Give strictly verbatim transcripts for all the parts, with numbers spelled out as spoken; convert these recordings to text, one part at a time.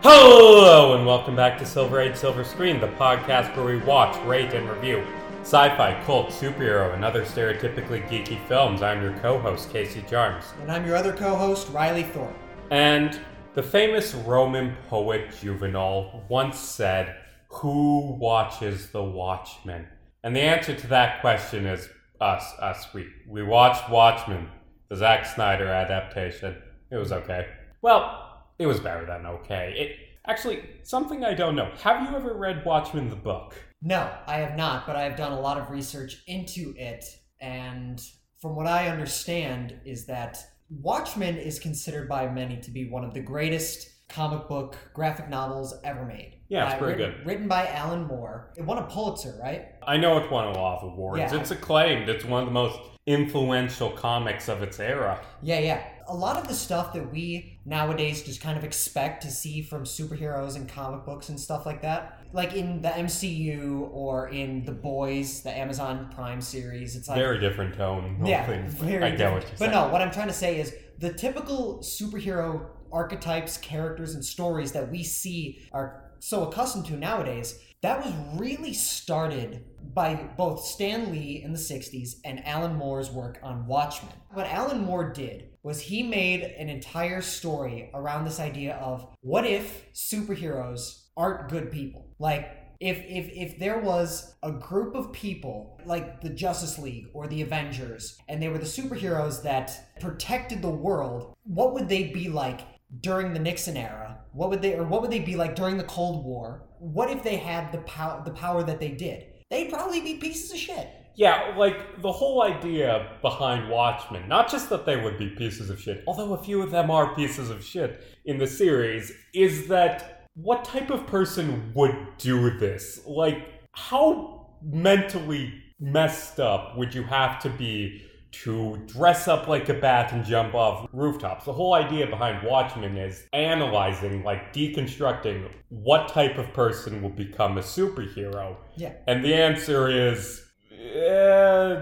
Hello and welcome back to Silver Age Silver Screen, the podcast where we watch, rate, and review sci-fi, cult, superhero, and other stereotypically geeky films. I'm your co-host, Casey Jarms. And I'm your other co-host, Riley Thorpe. And the famous Roman poet Juvenal once said, "Who watches The Watchmen?" And the answer to that question is us. Us. We, we watched Watchmen, the Zack Snyder adaptation. It was okay. Well, it was better than okay. It actually, something I don't know. Have you ever read Watchmen the book? No, I have not, but I have done a lot of research into it, and from what I understand is that Watchmen is considered by many to be one of the greatest comic book graphic novels ever made. Yeah, it's uh, pretty written, good. Written by Alan Moore. It won a Pulitzer, right? I know it won a lot of awards. Yeah. It's acclaimed. It's one of the most influential comics of its era. Yeah, yeah. A lot of the stuff that we nowadays just kind of expect to see from superheroes and comic books and stuff like that, like in the M C U or in The Boys, the Amazon Prime series, it's like Very different tone. Yeah, thing. very I get different. what you're But saying. no, what I'm trying to say is the typical superhero archetypes, characters, and stories that we see are so accustomed to nowadays, that was really started by both Stan Lee in the sixties and Alan Moore's work on Watchmen. What Alan Moore did was he made an entire story around this idea of what if superheroes aren't good people? Like, If, if if there was a group of people like the Justice League or the Avengers, and they were the superheroes that protected the world, what would they be like during the Nixon era? What would they or what would they be like during the Cold War? What if they had the power the power that they did? They'd probably be pieces of shit. Yeah, like, the whole idea behind Watchmen, not just that they would be pieces of shit, although a few of them are pieces of shit in the series, is that what type of person would do this? Like, how mentally messed up would you have to be to dress up like a bat and jump off rooftops? The whole idea behind Watchmen is analyzing, like deconstructing what type of person will become a superhero. Yeah. And the answer is, eh,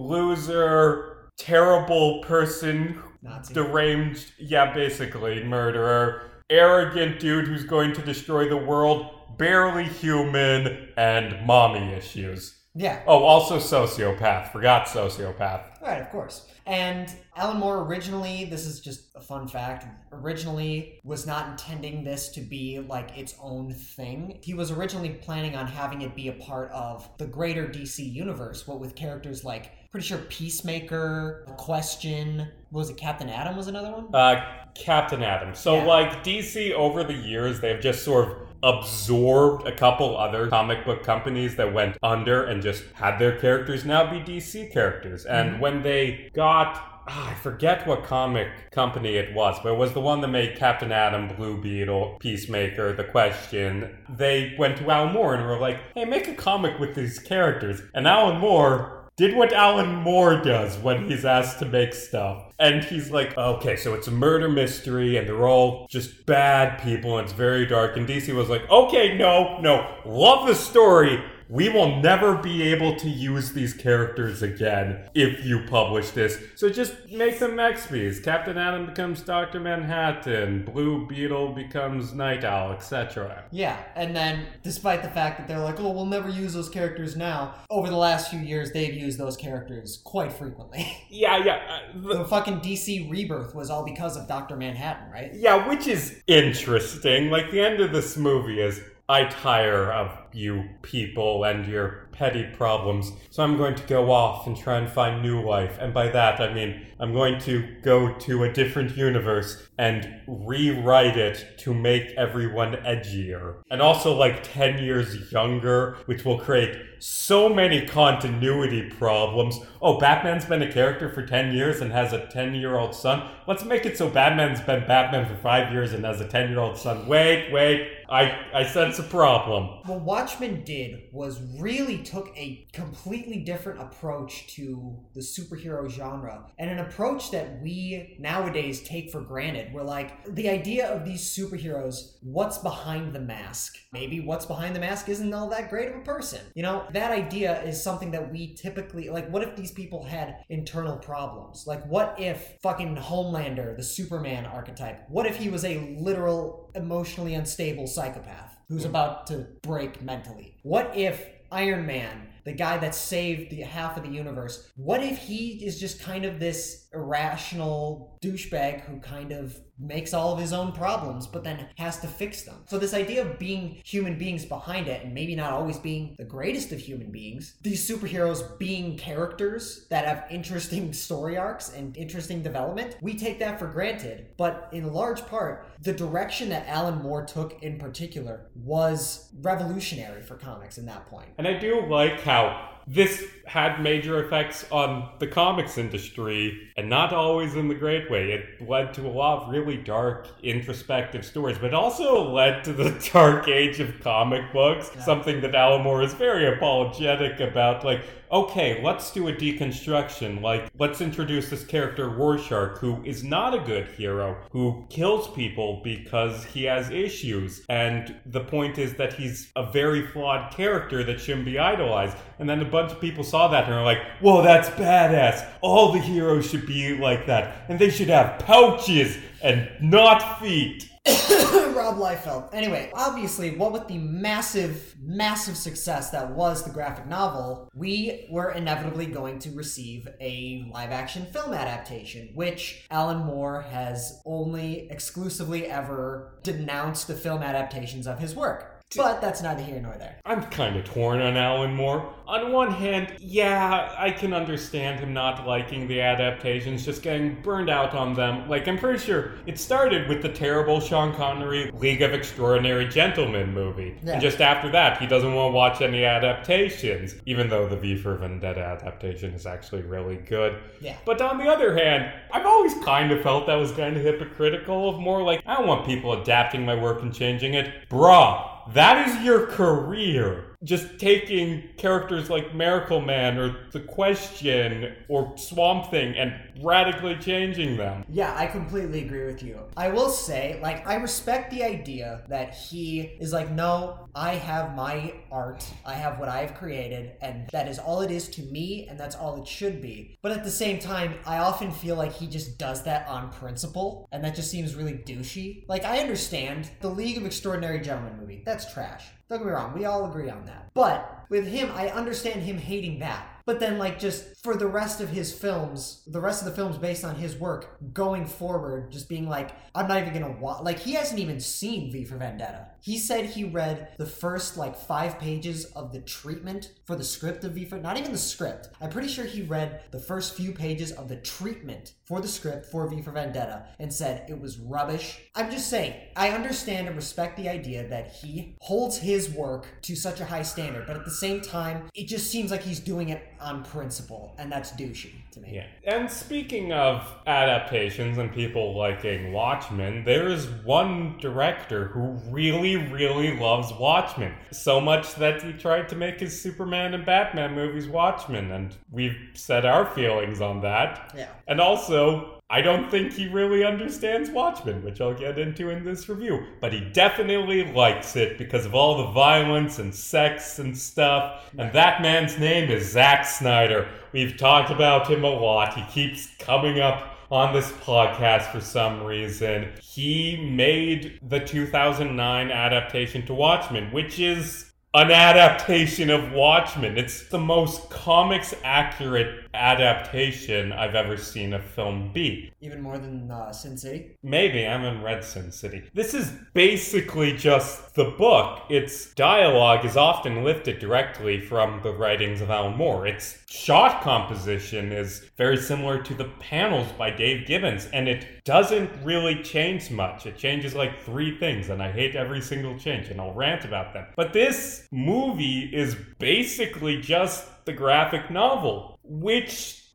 loser, terrible person, Nazi. deranged, yeah, basically, murderer, arrogant dude who's going to destroy the world, barely human, and mommy issues. Yeah. Oh, also sociopath. Forgot sociopath. Right, of course. And Alan Moore originally, this is just a fun fact, originally was not intending this to be like its own thing. He was originally planning on having it be a part of the greater D C universe, what with characters like, pretty sure Peacemaker, Question, what was it, Captain Atom was another one? Uh, Captain Atom. So, Yeah. like, D C over the years, they've just sort of absorbed a couple other comic book companies that went under and just had their characters now be D C characters. And Mm-hmm. when they got, ah, I forget what comic company it was, but it was the one that made Captain Atom, Blue Beetle, Peacemaker, The Question. They went to Alan Moore and were like, hey, make a comic with these characters. And Alan Moore did what Alan Moore does when he's asked to make stuff. And he's like, okay, so it's a murder mystery and they're all just bad people and it's very dark. And D C was like, okay, no, no, love the story. We will never be able to use these characters again if you publish this. So just make them X Bs. Captain Atom becomes Doctor Manhattan. Blue Beetle becomes Night Owl, et cetera. Yeah, and then despite the fact that they're like, oh, we'll never use those characters now, over the last few years, they've used those characters quite frequently. Yeah, yeah. Uh, the- The fucking D C Rebirth was all because of Doctor Manhattan, right? Yeah, which is interesting. Like, the end of this movie is, I tire of you people and your petty problems, so I'm going to go off and try and find new life. And by that, I mean, I'm going to go to a different universe and rewrite it to make everyone edgier. And also, like, ten years younger, which will create so many continuity problems. Oh, Batman's been a character for ten years and has a ten-year-old son? Let's make it so Batman's been Batman for five years and has a ten-year-old son. Wait, wait, I, I sense a problem. Well, Watchmen did was really took a completely different approach to the superhero genre, and an approach that we nowadays take for granted. We're like, the idea of these superheroes, what's behind the mask? Maybe what's behind the mask isn't all that great of a person. You know, that idea is something that we typically, like, what if these people had internal problems? Like, what if fucking Homelander, the Superman archetype, what if he was a literal, emotionally unstable psychopath who's about to break mentally? What if Iron Man, the guy that saved the half of the universe, what if he is just kind of this irrational douchebag who kind of makes all of his own problems but then has to fix them? So this idea of being human beings behind it, and maybe not always being the greatest of human beings, these superheroes being characters that have interesting story arcs and interesting development, we take that for granted. But in large part, the direction that Alan Moore took in particular was revolutionary for comics in that point. And I do like how this had major effects on the comics industry, and not always in the great way. It led to a lot of really dark, introspective stories, but also led to the dark age of comic books, yeah. Something that Alan Moore is very apologetic about. Like, okay, let's do a deconstruction. Like, let's introduce this character, Rorschach, who is not a good hero, who kills people because he has issues. And the point is that he's a very flawed character that shouldn't be idolized. And then a bunch of people saw that and are like, whoa, that's badass. All the heroes should be like that. And they should have pouches and not feet. Rob Liefeld. Anyway, obviously, what with the massive, massive success that was the graphic novel, we were inevitably going to receive a live-action film adaptation, which Alan Moore has only exclusively ever denounced the film adaptations of his work. But that's neither here nor there. I'm kind of torn on Alan Moore. On one hand, yeah, I can understand him not liking the adaptations, just getting burned out on them. Like, I'm pretty sure it started with the terrible Sean Connery League of Extraordinary Gentlemen movie. Yeah. And just after that, he doesn't want to watch any adaptations, even though the V for Vendetta adaptation is actually really good. Yeah. But on the other hand, I've always kind of felt that was kind of hypocritical of more like, I don't want people adapting my work and changing it. Bruh. That is your career. Just taking characters like Miracle Man or The Question or Swamp Thing and radically changing them. Yeah, I completely agree with you. I will say, like, I respect the idea that he is like, no, I have my art, I have what I've created, and that is all it is to me, and that's all it should be. But at the same time, I often feel like he just does that on principle, and that just seems really douchey. Like, I understand the League of Extraordinary Gentlemen movie. That's trash. Don't get me wrong, we all agree on that. But with him, I understand him hating that. But then, like, just for the rest of his films, the rest of the films based on his work going forward, just being like, I'm not even gonna watch. Like, he hasn't even seen V for Vendetta. He said he read the first, like, five pages of the treatment for the script of V for... Not even the script. I'm pretty sure he read the first few pages of the treatment for the script for V for Vendetta and said it was rubbish. I'm just saying, I understand and respect the idea that he holds his work to such a high standard, but at the same time, it just seems like he's doing it on principle, and that's douchey to me. Yeah. And speaking of adaptations and people liking Watchmen, there is one director who really, really loves Watchmen. So much that he tried to make his Superman and Batman movies Watchmen, and we've said our feelings on that. Yeah. And also, I don't think he really understands Watchmen, which I'll get into in this review. But he definitely likes it because of all the violence and sex and stuff. And that man's name is Zack Snyder. We've talked about him a lot. He keeps coming up on this podcast for some reason. He made the two thousand nine adaptation to Watchmen, which is an adaptation of Watchmen. It's the most comics accurate adaptation I've ever seen a film be. Even more than uh, Sin City? Maybe. I haven't read Sin City. This is basically just the book. Its dialogue is often lifted directly from the writings of Alan Moore. Its shot composition is very similar to the panels by Dave Gibbons, and it doesn't really change much. It changes like three things, and I hate every single change, and I'll rant about them. But this movie is basically just the graphic novel, which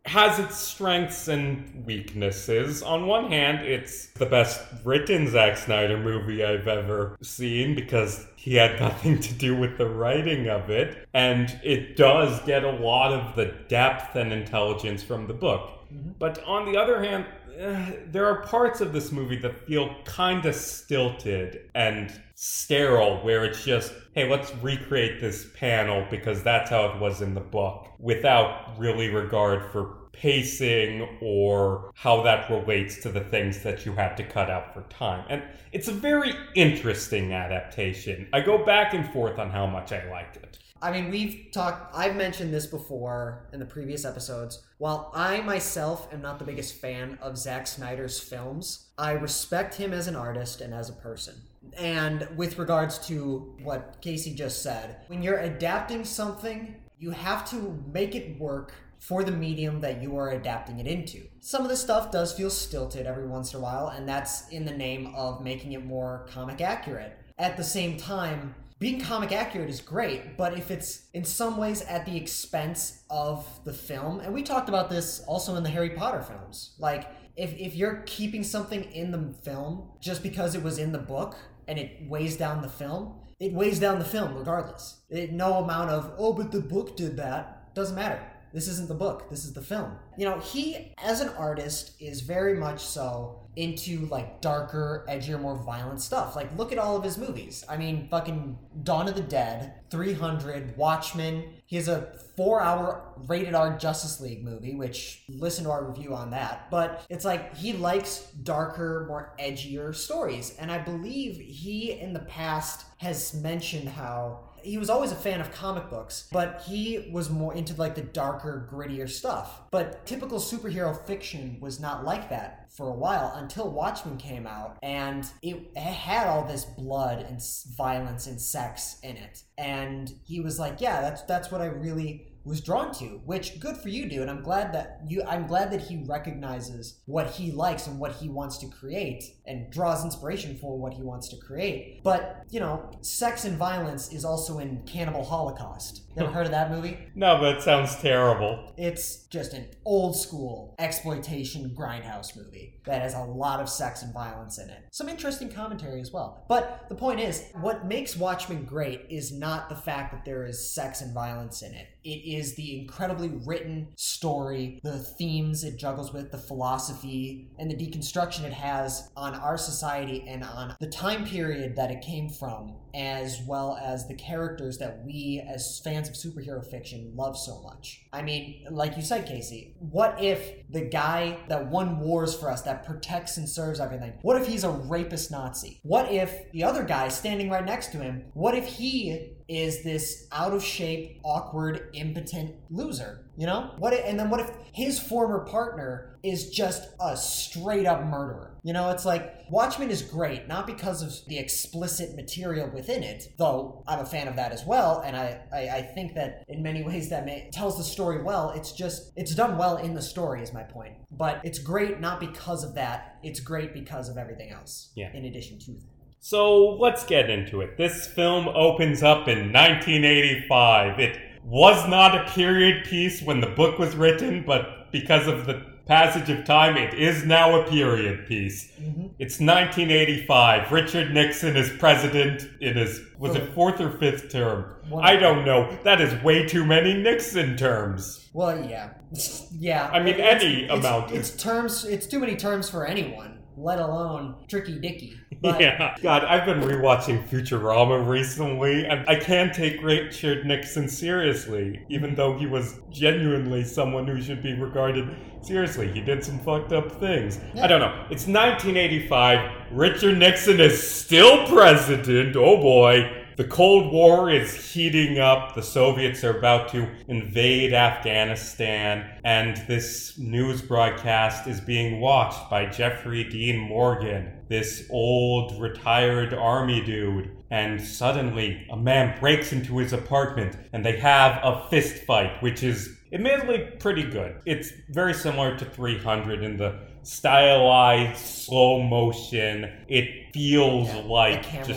has its strengths and weaknesses. On one hand, it's the best written Zack Snyder movie I've ever seen because he had nothing to do with the writing of it. And it does get a lot of the depth and intelligence from the book. Mm-hmm. But on the other hand, uh, there are parts of this movie that feel kind of stilted and sterile, where it's just, hey, let's recreate this panel because that's how it was in the book, without really regard for pacing or how that relates to the things that you had to cut out for time. And it's a very interesting adaptation. I go back and forth on how much I liked it. I mean, we've talked, I've mentioned this before in the previous episodes. While I myself am not the biggest fan of Zack Snyder's films, I respect him as an artist and as a person. And with regards to what Casey just said, when you're adapting something, you have to make it work for the medium that you are adapting it into. Some of the stuff does feel stilted every once in a while, and that's in the name of making it more comic accurate. At the same time, being comic accurate is great, but if it's in some ways at the expense of the film, and we talked about this also in the Harry Potter films, like if, if you're keeping something in the film just because it was in the book and it weighs down the film, it weighs down the film regardless. It, no amount of, oh, but the book did that, doesn't matter. This isn't the book, this is the film. You know, he, as an artist, is very much so into, like, darker, edgier, more violent stuff. Like, look at all of his movies. I mean, fucking Dawn of the Dead, three hundred, Watchmen. He has a four-hour rated R Justice League movie, which, listen to our review on that. But it's like, he likes darker, more edgier stories. And I believe he, in the past, has mentioned how he was always a fan of comic books, but he was more into like the darker, grittier stuff. But typical superhero fiction was not like that for a while until Watchmen came out, and it had all this blood and violence and sex in it. And he was like, yeah, that's that's what I really was drawn to, which good for you, dude. I'm glad that you I'm glad that he recognizes what he likes and what he wants to create and draws inspiration for what he wants to create. But, you know, sex and violence is also in Cannibal Holocaust. You ever heard of that movie? No, but it sounds terrible. It's just an old school exploitation grindhouse movie that has a lot of sex and violence in it. Some interesting commentary as well. But the point is, what makes Watchmen great is not the fact that there is sex and violence in it. It is the incredibly written story, the themes it juggles with, the philosophy, and the deconstruction it has on our society and on the time period that it came from, as well as the characters that we, as fans of superhero fiction, love so much. I mean, like you said, Casey, what if the guy that won wars for us, that protects and serves everything, what if he's a rapist Nazi? What if the other guy standing right next to him, what if he is this out-of-shape, awkward, impotent loser? You know? What if, and then what if his former partner is just a straight-up murderer? You know, it's like, Watchmen is great, not because of the explicit material within it, though I'm a fan of that as well, and I, I, I think that in many ways that may, tells the story well. It's just, it's done well in the story is my point. But it's great not because of that, it's great because of everything else, yeah. in addition to that. So let's get into it. This film opens up in nineteen eighty-five. It was not a period piece when the book was written, but because of the passage of time, it is now a period piece. Mm-hmm. It's nineteen eighty-five. Richard Nixon is president in his, was it fourth or fifth term? One I don't know. That is way too many Nixon terms. Well, yeah. Yeah. I mean, it's, any it's, amount. It's, it's terms, it's too many terms for anyone, let alone Tricky Dicky. But yeah. God, I've been rewatching Futurama recently, and I can't take Richard Nixon seriously, even though he was genuinely someone who should be regarded seriously. He did some fucked up things. Yeah. I don't know. It's nineteen eighty-five. Richard Nixon is still president. Oh boy. The Cold War is heating up. The Soviets are about to invade Afghanistan, and this news broadcast is being watched by Jeffrey Dean Morgan, this old retired army dude. And suddenly, a man breaks into his apartment, and they have a fist fight, which is admittedly pretty good. It's very similar to three hundred in the stylized, slow motion. It feels yeah, like the camera just... work.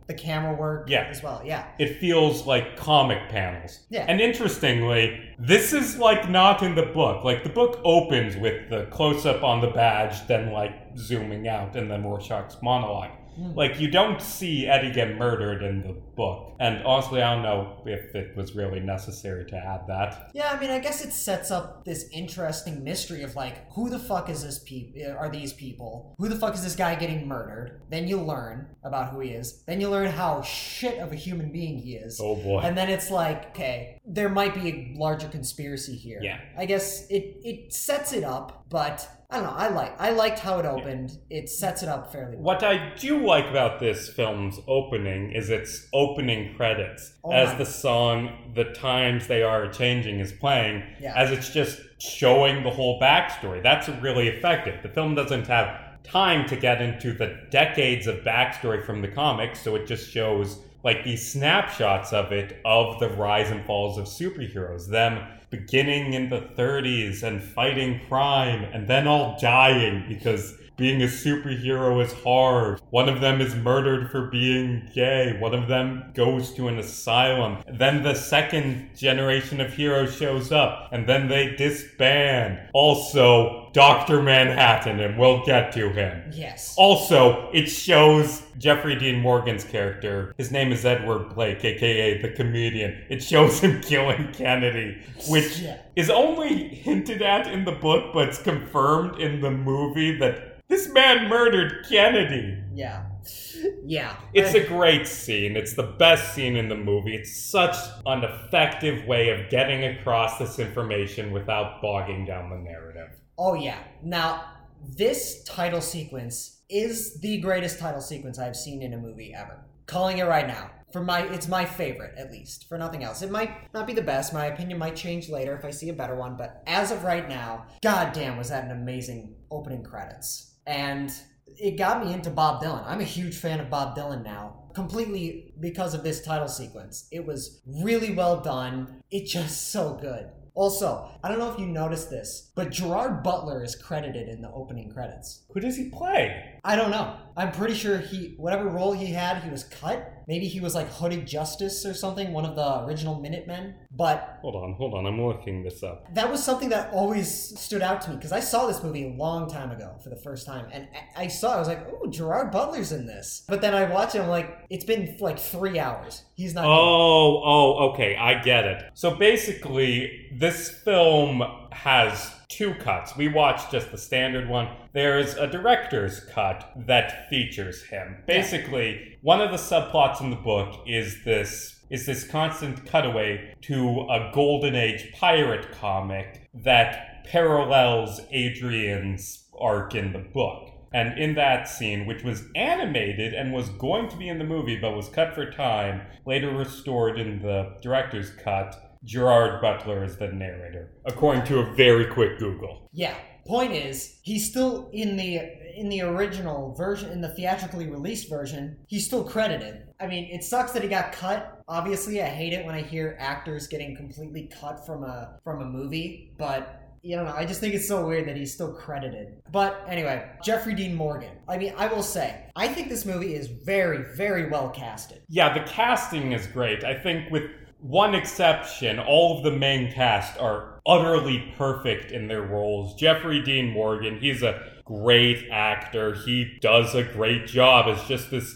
the camera work Yeah. as well. Yeah. It feels like comic panels. Yeah. And interestingly, this is like not in the book. Like the book opens with the close up on the badge, then like zooming out, and then Rorschach's monologue. Mm. Like you don't see Eddie get murdered in the book. And honestly, I don't know if it was really necessary to add that. Yeah, I mean, I guess it sets up this interesting mystery of like, who the fuck is this pe- are these people? Who the fuck is this guy getting murdered? Then you learn about who he is. Then you learn how shit of a human being he is. Oh boy. And then it's like, okay, there might be a larger conspiracy here. Yeah. I guess it it sets it up, but I don't know. I like I liked how it opened. Yeah. It sets it up fairly well. What I do like about this film's opening is its opening credits. Oh as my. the song "The Times They Are Changing" is playing, Yeah. as it's just showing the whole backstory. That's really effective. The film doesn't have time to get into the decades of backstory from the comics, so it just shows like these snapshots of it, of the rise and falls of superheroes, them beginning in the thirties and fighting crime, and then all dying because being a superhero is hard. One of them is murdered for being gay. One of them goes to an asylum. Then the second generation of heroes shows up, and then they disband. Also, Doctor Manhattan, and we'll get to him. Yes. Also, it shows Jeffrey Dean Morgan's character. His name is Edward Blake, aka the comedian. It shows him killing Kennedy, which Yeah. is only hinted at in the book, but it's confirmed in the movie that this man murdered Kennedy. Yeah. Yeah. It's I- a great scene. It's the best scene in the movie. It's such an effective way of getting across this information without bogging down the narrative. Oh yeah. Now, this title sequence is the greatest title sequence I've seen in a movie ever. Calling it right now. For my, it's my favorite, at least. For nothing else. It might not be the best. My opinion might change later if I see a better one. But as of right now, goddamn, was that an amazing opening credits. And it got me into Bob Dylan. I'm a huge fan of Bob Dylan now. Completely because of this title sequence. It was really well done. It's just so good. Also, I don't know if you noticed this, but Gerard Butler is credited in the opening credits. Who does he play? I don't know. I'm pretty sure he, whatever role he had, he was cut. Maybe he was like Hooded Justice or something, one of the original Minutemen. But Hold on, hold on. I'm looking this up. that was something that always stood out to me because I saw this movie a long time ago for the first time. And I saw it, I was like, oh, Gerard Butler's in this. But then I watched it, I'm like, it's been like three hours. He's not. Oh, oh, okay. I get it. So basically, this film has two cuts. We watched just the standard one. There's a director's cut that features him. Basically, one of the subplots in the book is this is this constant cutaway to a Golden Age pirate comic that parallels Adrian's arc in the book. And in that scene, which was animated and was going to be in the movie but was cut for time, later restored in the director's cut, Gerard Butler is the narrator, according to a very quick Google. Yeah. Point is, he's still in the in the original version, in the theatrically released version, he's still credited. I mean, it sucks that he got cut. Obviously, I hate it when I hear actors getting completely cut from a from a movie, but you don't know, I just think it's so weird that he's still credited. But anyway, Jeffrey Dean Morgan. I mean, I will say, I think this movie is very, very well casted. Yeah, the casting is great. I think with one exception, all of the main cast are utterly perfect in their roles. Jeffrey Dean Morgan, he's a great actor. He does a great job as just this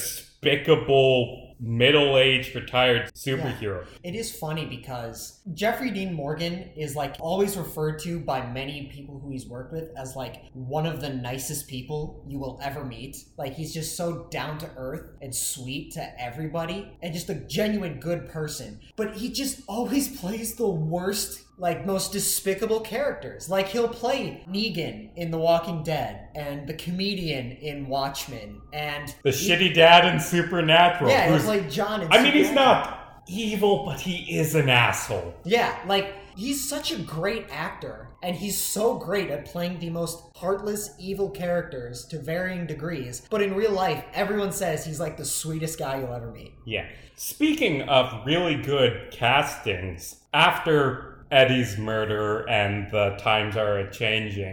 despicable middle-aged retired superhero. Yeah. It is funny because Jeffrey Dean Morgan is like always referred to by many people who he's worked with as like one of the nicest people you will ever meet. Like he's just so down to earth and sweet to everybody and just a genuine good person. But he just always plays the worst, like most despicable characters. Like he'll play Negan in The Walking Dead and the comedian in Watchmen and The he, shitty dad in Supernatural. yeah, he'll who's- play John in I mean, he's Supernatural. not evil, but he is an asshole. Yeah, like, he's such a great actor, and he's so great at playing the most heartless, evil characters to varying degrees, but in real life, everyone says he's like the sweetest guy you'll ever meet. Yeah. Speaking of really good castings, after Eddie's murder and the times are changing,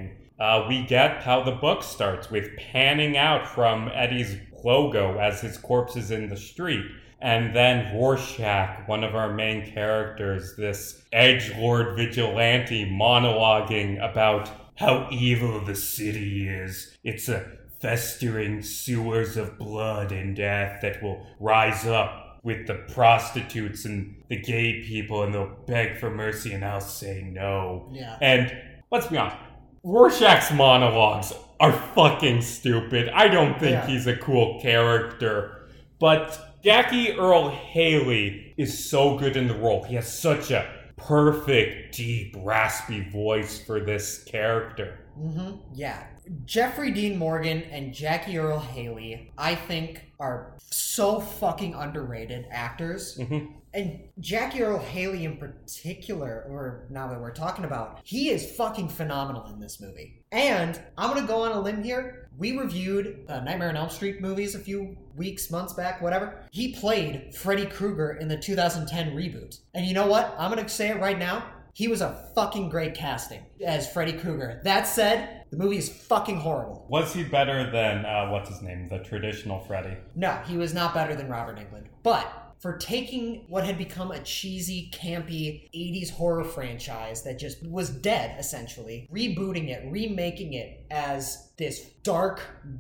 uh, we get how the book starts with panning out from Eddie's logo as his corpse is in the street. And then Rorschach, one of our main characters, this edgelord vigilante, monologuing about how evil the city is. It's a festering sewers of blood and death that will rise up with the prostitutes and the gay people, and they'll beg for mercy, and I'll say no. Yeah. And let's be honest, Rorschach's monologues are fucking stupid. I don't think Yeah. he's a cool character, but Jackie Earle Haley is so good in the role. He has such a perfect, deep, raspy voice for this character. Mm-hmm. Yeah. Jeffrey Dean Morgan and Jackie Earle Haley, I think, are so fucking underrated actors. Mm-hmm. And Jackie Earle Haley in particular, or now that we're talking about, he is fucking phenomenal in this movie. And I'm going to go on a limb here. We reviewed uh, Nightmare on Elm Street movies a few weeks, months back, whatever. He played Freddy Krueger in the two thousand ten reboot. And you know what? I'm going to say it right now. He was a fucking great casting as Freddy Krueger. That said, the movie is fucking horrible. Was he better than, uh, what's his name, the traditional Freddy? No, he was not better than Robert Englund. But for taking what had become a cheesy, campy eighties horror franchise that just was dead, essentially, rebooting it, remaking it as this dark,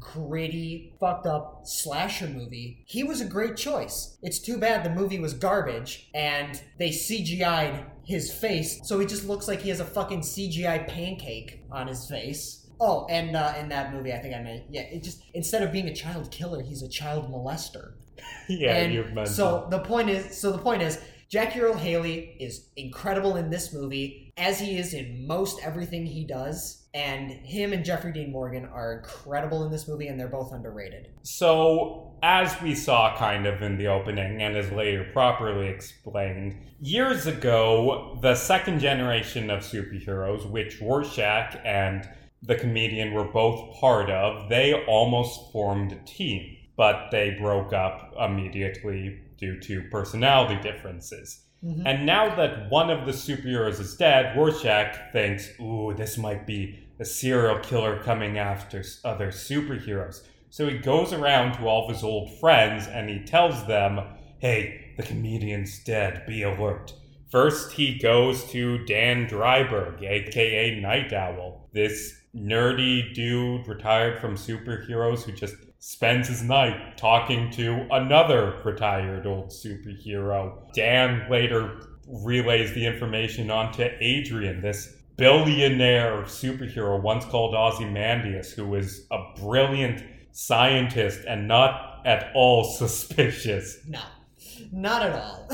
gritty, fucked up slasher movie, he was a great choice. It's too bad the movie was garbage and they C G I'd his face, so he just looks like he has a fucking C G I pancake on his face. Oh, and uh, in that movie, I think I meant, yeah, it just, instead of being a child killer, he's a child molester. Yeah, and you've mentioned. So the point is, so the point is, Jackie Earle Haley is incredible in this movie, as he is in most everything he does. And him and Jeffrey Dean Morgan are incredible in this movie, and they're both underrated. So, as we saw kind of in the opening, and as later properly explained, years ago, the second generation of superheroes, which Rorschach and the comedian were both part of, they almost formed a team. But they broke up immediately due to personality differences. Mm-hmm. And now that one of the superheroes is dead, Rorschach thinks, ooh, this might be a serial killer coming after other superheroes. So he goes around to all of his old friends and he tells them, hey, the comedian's dead, be alert. First, he goes to Dan Dreiberg, aka Night Owl, this nerdy dude retired from superheroes who just spends his night talking to another retired old superhero. Dan later relays the information onto Adrian, this billionaire superhero once called Ozymandias, who is a brilliant scientist and not at all suspicious. No, not at all.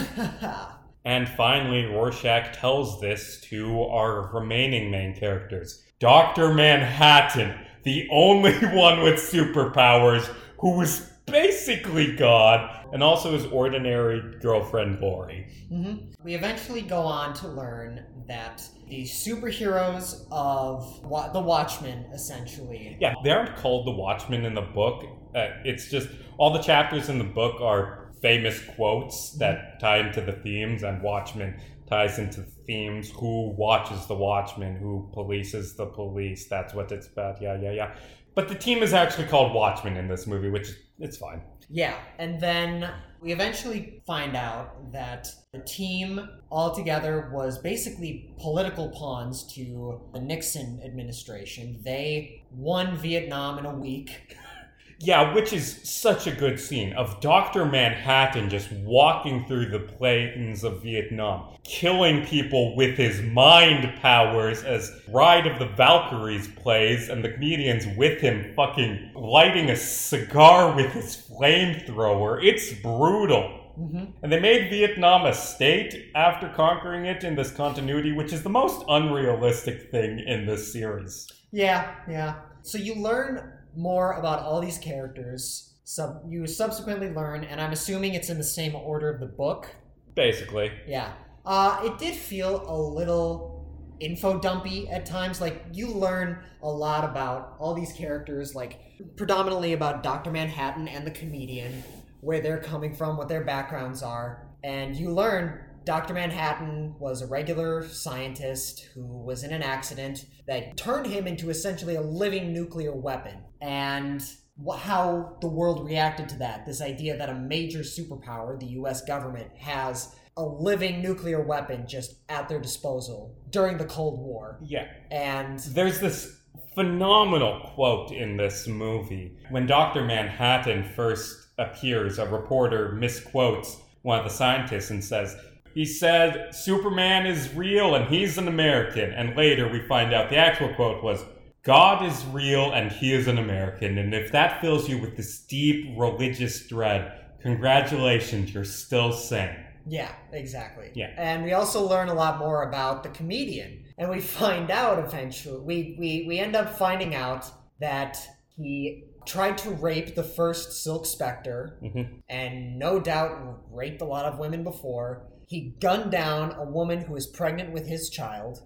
And finally, Rorschach tells this to our remaining main characters. Doctor Manhattan, the only one with superpowers, who was basically God, and also his ordinary girlfriend, Lori. Mm-hmm. We eventually go on to learn that the superheroes of wa- the Watchmen, essentially... Yeah, they aren't called the Watchmen in the book. Uh, it's just, all the chapters in the book are famous quotes that tie into the themes, and Watchmen ties into the themes. Who watches the Watchmen? Who polices the police? That's what it's about. Yeah, yeah, yeah. But the team is actually called Watchmen in this movie, which it's fine. Yeah, and then we eventually find out that the team altogether was basically political pawns to the Nixon administration. They won Vietnam in a week. Yeah, which is such a good scene of Doctor Manhattan just walking through the plains of Vietnam, killing people with his mind powers as Ride of the Valkyries plays, and the comedians with him fucking lighting a cigar with his flamethrower. It's brutal. Mm-hmm. And they made Vietnam a state after conquering it in this continuity, which is the most unrealistic thing in this series. Yeah, yeah. So you learn more about all these characters. Sub- you subsequently learn, and I'm assuming it's in the same order of the book. Basically. Yeah. Uh, it did feel a little info dumpy at times. Like, you learn a lot about all these characters, like, predominantly about Doctor Manhattan and the comedian, where they're coming from, what their backgrounds are. And you learn Doctor Manhattan was a regular scientist who was in an accident that turned him into essentially a living nuclear weapon. And how the world reacted to that, this idea that a major superpower, the U S government, has a living nuclear weapon just at their disposal during the Cold War. Yeah. And there's this phenomenal quote in this movie. When Doctor Manhattan first appears, a reporter misquotes one of the scientists and says, he said, Superman is real and he's an American. And later we find out the actual quote was, God is real and he is an American. And if that fills you with this deep religious dread, congratulations, you're still sane. Yeah, exactly. Yeah. And we also learn a lot more about the comedian. And we find out eventually, we, we, we end up finding out that he tried to rape the first Silk Spectre, mm-hmm. and no doubt raped a lot of women before. He gunned down a woman who was pregnant with his child.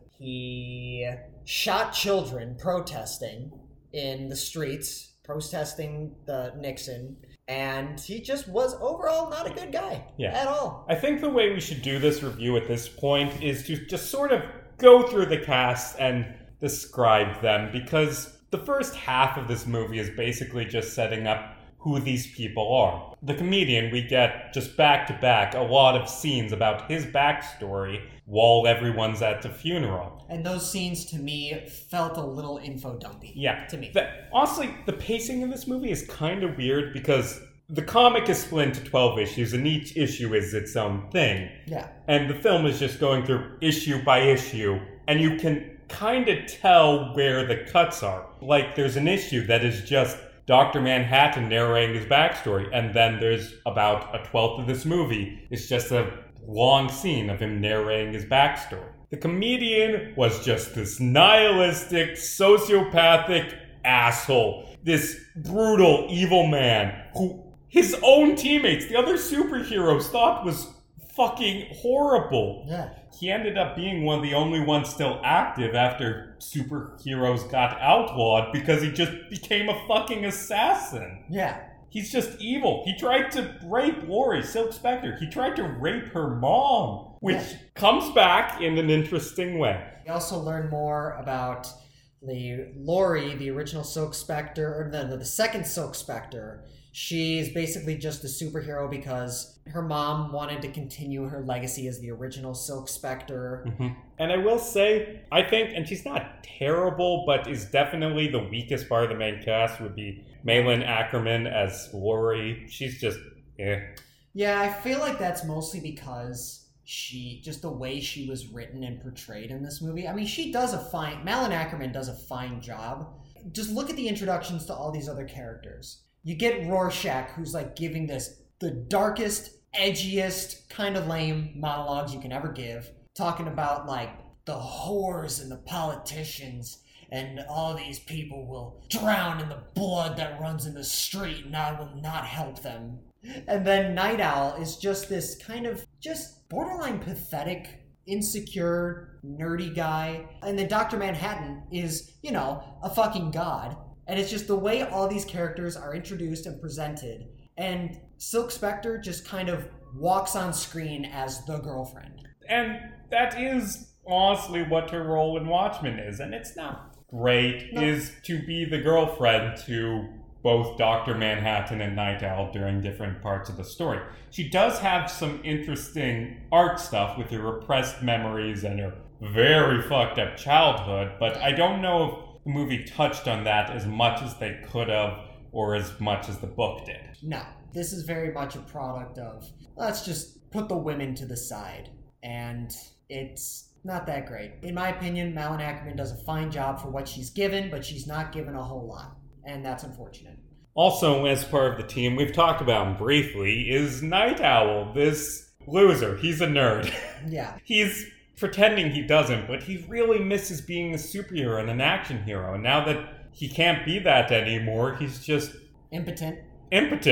He shot children protesting in the streets, protesting the Nixon. And he just was overall not a good guy yeah. at all. I think the way we should do this review at this point is to just sort of go through the cast and describe them, because the first half of this movie is basically just setting up who these people are. The comedian, we get just back to back a lot of scenes about his backstory while everyone's at the funeral. And those scenes, to me, felt a little info dumpy. Yeah. To me. The, honestly, the pacing in this movie is kind of weird because the comic is split into twelve issues and each issue is its own thing. Yeah. And the film is just going through issue by issue, and you can kind of tell where the cuts are. Like, there's an issue that is just Doctor Manhattan narrating his backstory, and then there's about a twelfth of this movie. It's just a long scene of him narrating his backstory. The comedian was just this nihilistic, sociopathic asshole. This brutal, evil man who his own teammates, the other superheroes, thought was fucking horrible. Yeah. He ended up being one of the only ones still active after superheroes got outlawed because he just became a fucking assassin. Yeah. He's just evil. He tried to rape Lori, Silk Spectre. He tried to rape her mom, which yeah. comes back in an interesting way. We also learn more about the Lori, the original Silk Spectre, or the, the second Silk Spectre. She's basically just a superhero because her mom wanted to continue her legacy as the original Silk Spectre. Mm-hmm. And I will say, I think, and she's not terrible, but is definitely the weakest part of the main cast, would be Malin Ackerman as Lori. She's just, eh. Yeah, I feel like that's mostly because she, just the way she was written and portrayed in this movie. I mean, she does a fine, Malin Ackerman does a fine job. Just look at the introductions to all these other characters. You get Rorschach, who's like giving this, the darkest, edgiest, kind of lame monologues you can ever give, talking about like the whores and the politicians, and all these people will drown in the blood that runs in the street and I will not help them. And then Night Owl is just this kind of just borderline pathetic, insecure, nerdy guy. And then Doctor Manhattan is, you know, a fucking god. And it's just the way all these characters are introduced and presented. And Silk Spectre just kind of walks on screen as the girlfriend. And that is honestly what her role in Watchmen is. And it's not great, no. is to be the girlfriend to both Doctor Manhattan and Night Owl during different parts of the story. She does have some interesting arc stuff with her repressed memories and her very fucked up childhood, but I don't know if the movie touched on that as much as they could have, or as much as the book did. No, this is very much a product of, let's just put the women to the side. And it's not that great. In my opinion, Malin Ackerman does a fine job for what she's given, but she's not given a whole lot. And that's unfortunate. Also, as part of the team, we've talked about him briefly, is Night Owl, this loser. He's a nerd. Yeah. He's pretending he doesn't, but he really misses being a superhero and an action hero. And now that he can't be that anymore, he's just impotent. Impotent.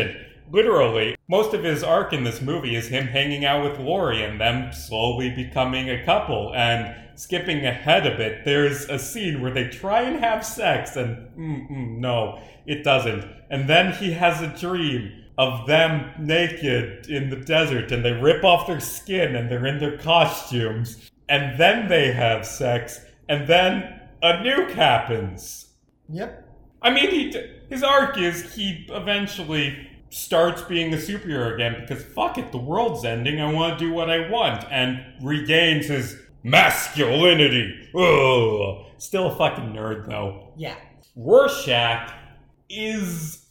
literally, most of his arc in this movie is him hanging out with Laurie and them slowly becoming a couple. And skipping ahead a bit, there's a scene where they try and have sex and mm-mm, no, it doesn't. And then he has a dream of them naked in the desert and they rip off their skin and they're in their costumes. And then they have sex and then a nuke happens. Yep. I mean, he, his arc is he eventually starts being a superhero again because fuck it, the world's ending, I want to do what I want, and regains his masculinity. Ugh. Still a fucking nerd, though. Yeah. Rorschach is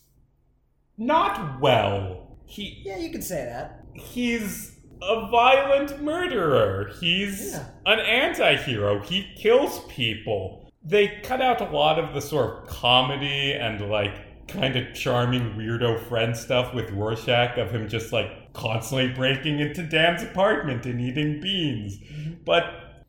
not well. He Yeah, you can say that. He's a violent murderer. He's Yeah. an anti-hero. He kills people. They cut out a lot of the sort of comedy and like kind of charming weirdo friend stuff with Rorschach of him just like constantly breaking into Dan's apartment and eating beans. Mm-hmm. But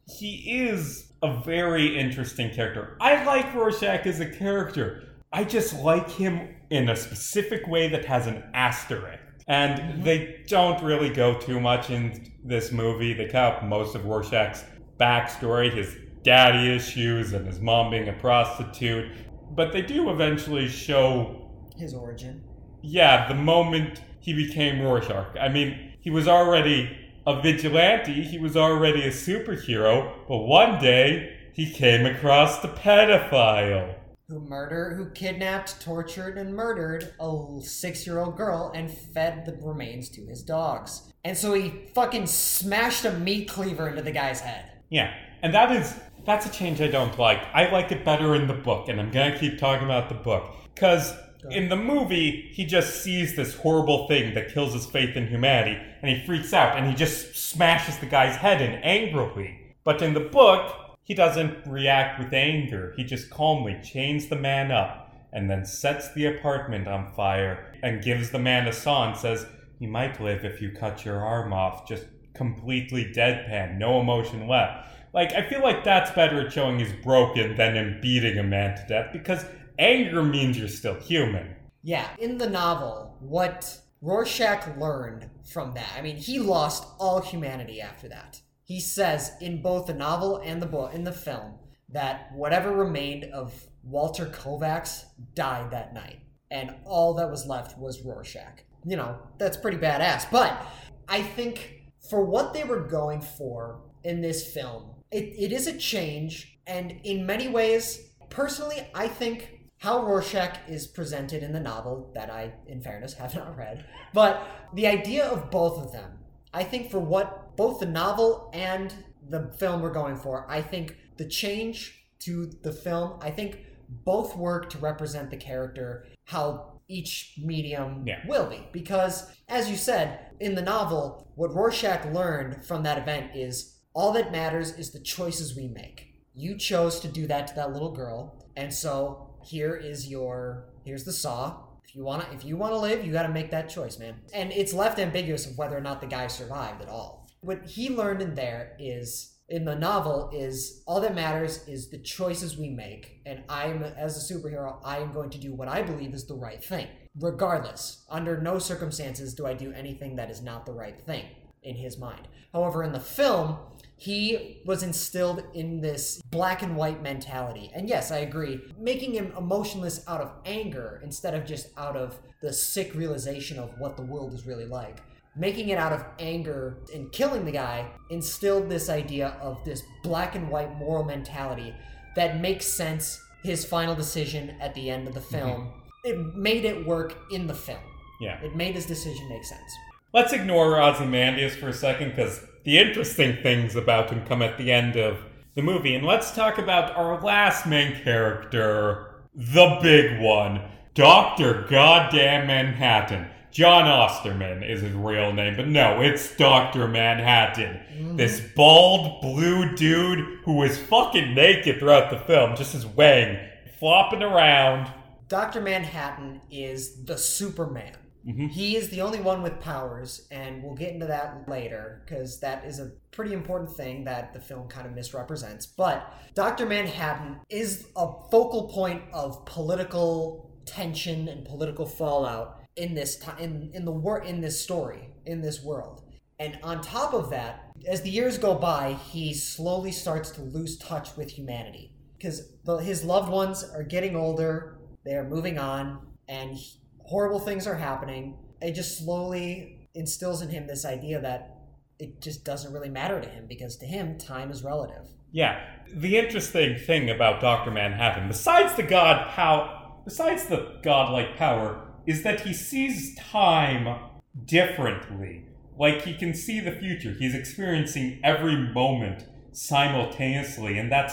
he is a very interesting character. I like Rorschach as a character. I just like him in a specific way that has an asterisk. And mm-hmm. they don't really go too much in this movie. They cut out most of Rorschach's backstory, his daddy issues and his mom being a prostitute. But they do eventually show his origin. Yeah, the moment he became Rorschach. I mean, he was already a vigilante, he was already a superhero, but one day he came across the pedophile. Who murdered, who kidnapped, tortured, and murdered a six-year-old girl and fed the remains to his dogs. And so he fucking smashed a meat cleaver into the guy's head. Yeah, and that is, that's a change I don't like. I like it better in the book, and I'm gonna keep talking about the book. Because in the movie, he just sees this horrible thing that kills his faith in humanity, and he freaks out, and he just smashes the guy's head in angrily. But in the book, he doesn't react with anger. He just calmly chains the man up, and then sets the apartment on fire, and gives the man a saw and says, "You might live if you cut your arm off," just completely deadpan, no emotion left. Like, I feel like that's better at showing he's broken than him beating a man to death, because anger means you're still human. Yeah, in the novel, what Rorschach learned from that, I mean, he lost all humanity after that. He says in both the novel and the book, in the film, that whatever remained of Walter Kovacs died that night, and all that was left was Rorschach. You know, that's pretty badass, but I think for what they were going for in this film, it, it is a change, and in many ways, personally, I think how Rorschach is presented in the novel, that I, in fairness, have not read, but the idea of both of them, I think for what both the novel and the film were going for, I think the change to the film, I think both work to represent the character, how each medium yeah. will be. Because, as you said, in the novel, what Rorschach learned from that event is all that matters is the choices we make. You chose to do that to that little girl, and so here is your, here's the saw. If you want to, if you want to live, you got to make that choice, man. And it's left ambiguous of whether or not the guy survived at all. What he learned in there is, in the novel, is all that matters is the choices we make. And I'm, as a superhero, I am going to do what I believe is the right thing. Regardless, under no circumstances do I do anything that is not the right thing in his mind. However, in the film, he was instilled in this black and white mentality. And yes, I agree, making him emotionless out of anger instead of just out of the sick realization of what the world is really like. Making it out of anger and killing the guy instilled this idea of this black and white moral mentality that makes sense, his final decision at the end of the film. Mm-hmm. It made it work in the film. Yeah. It made his decision make sense. Let's ignore Ozymandias for a second, because the interesting things about him come at the end of the movie. And let's talk about our last main character, the big one, Doctor Goddamn Manhattan. John Osterman is his real name, but no, it's Doctor Manhattan. Mm-hmm. This bald, blue dude who is fucking naked throughout the film, just his wang, flopping around. Doctor Manhattan is the Superman. Mm-hmm. He is the only one with powers, and we'll get into that later, because that is a pretty important thing that the film kind of misrepresents. But Doctor Manhattan is a focal point of political tension and political fallout in this time in in the wor- in this story in this world. And on top of that, as the years go by, he slowly starts to lose touch with humanity because his loved ones are getting older, they are moving on, and he, horrible things are happening. It just slowly instills in him this idea that it just doesn't really matter to him because to him, time is relative. Yeah. The interesting thing about Doctor Manhattan, besides the god how besides the godlike power, is that he sees time differently. Like, he can see the future. He's experiencing every moment simultaneously, and that's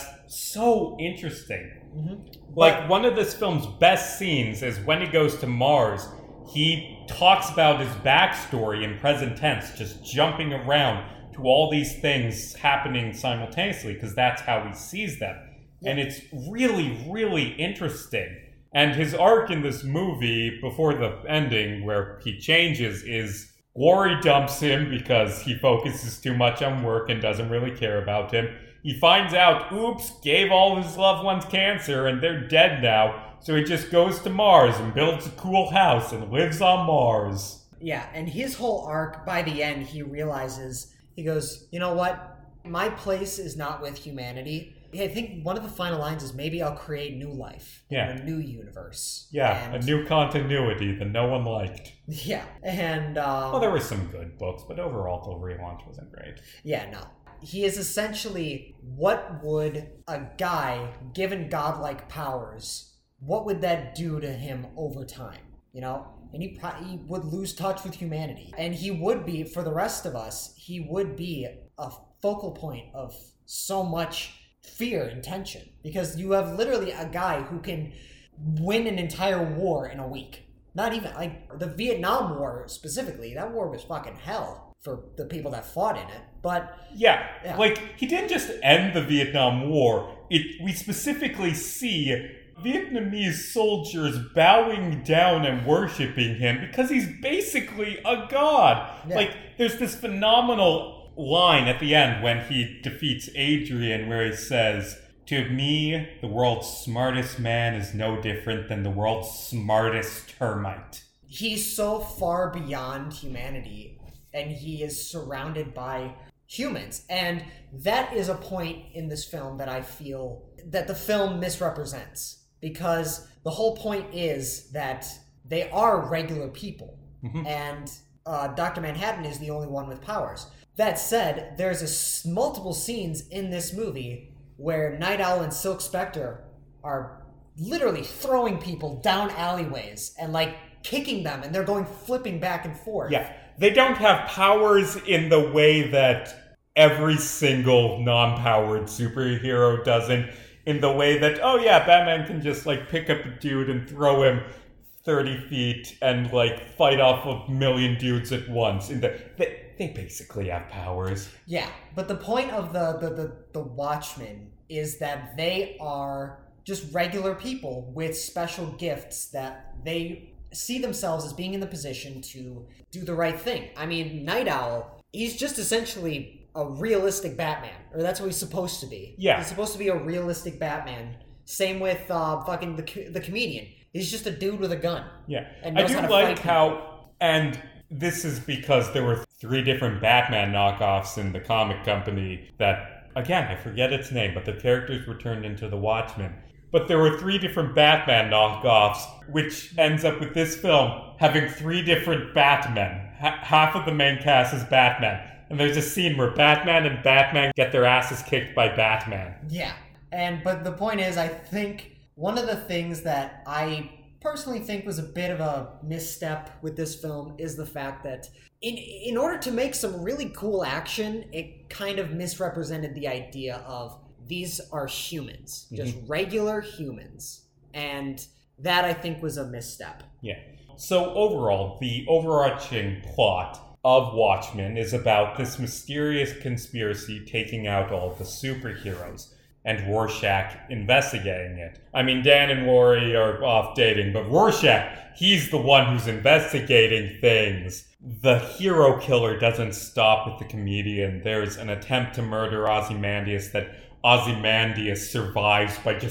so interesting. Mm-hmm. Like, But- one of this film's best scenes is when he goes to Mars. He talks about his backstory in present tense, just jumping around to all these things happening simultaneously, because that's how he sees them. Yeah. And it's really, really interesting. And his arc in this movie, before the ending, where he changes, is Glory dumps him because he focuses too much on work and doesn't really care about him. He finds out, oops, gave all his loved ones cancer and they're dead now. So he just goes to Mars and builds a cool house and lives on Mars. Yeah, and his whole arc, by the end, he realizes, he goes, you know what? My place is not with humanity. I think one of the final lines is maybe I'll create new life. Yeah. In a new universe. Yeah, And- a new continuity that no one liked. Yeah, and... Um, Well, there were some good books, but overall the relaunch wasn't great. Yeah, no. He is essentially, what would a guy, given godlike powers, what would that do to him over time? You know? And he, pro- he would lose touch with humanity. And he would be, for the rest of us, he would be a focal point of so much fear and tension. Because you have literally a guy who can win an entire war in a week. Not even, like, the Vietnam War specifically, that war was fucking hell for the people that fought in it. But, Yeah, Yeah. like, he didn't just end the Vietnam War. It we specifically see Vietnamese soldiers bowing down and worshipping him because he's basically a god. Yeah. Like, there's this phenomenal line at the end when he defeats Adrian where he says, "To me, the world's smartest man is no different than the world's smartest termite." he's so far beyond humanity, and he is surrounded by humans. And that is a point in this film that I feel that the film misrepresents. Because the whole point is that they are regular people. Mhm. And uh, Doctor Manhattan is the only one with powers. That said, there's a s- multiple scenes in this movie where Night Owl and Silk Spectre are literally throwing people down alleyways and like kicking them, and they're going flipping back and forth. Yeah, they don't have powers in the way that every single non-powered superhero doesn't. In the way that, oh yeah, Batman can just like pick up a dude and throw him thirty feet and like fight off a million dudes at once. In the they, they basically have powers. Yeah, but the point of the, the, the, the Watchmen is that they are just regular people with special gifts that they see themselves as being in the position to do the right thing. I mean, Night Owl, he's just essentially a realistic Batman, or that's what he's supposed to be. Yeah. He's supposed to be a realistic Batman. Same with uh, fucking the co- the comedian. He's just a dude with a gun. Yeah, And I knows do how to like fight how, and this is because there were three different Batman knockoffs in the comic company that, again, I forget its name, but the characters were turned into the Watchmen. But there were three different Batman knockoffs, which ends up with this film having three different Batmen. H- half of the main cast is Batman. And there's a scene where Batman and Batman get their asses kicked by Batman. Yeah. And but the point is, I think one of the things that I personally think was a bit of a misstep with this film is the fact that in in order to make some really cool action, it kind of misrepresented the idea of these are humans, just regular humans. And that I think was a misstep. Yeah. So overall, the overarching plot of Watchmen is about this mysterious conspiracy taking out all the superheroes, and Rorschach investigating it. I mean, Dan and Rory are off dating, but Rorschach, he's the one who's investigating things. The hero killer doesn't stop with the comedian. There's an attempt to murder Ozymandias that Ozymandias survives by just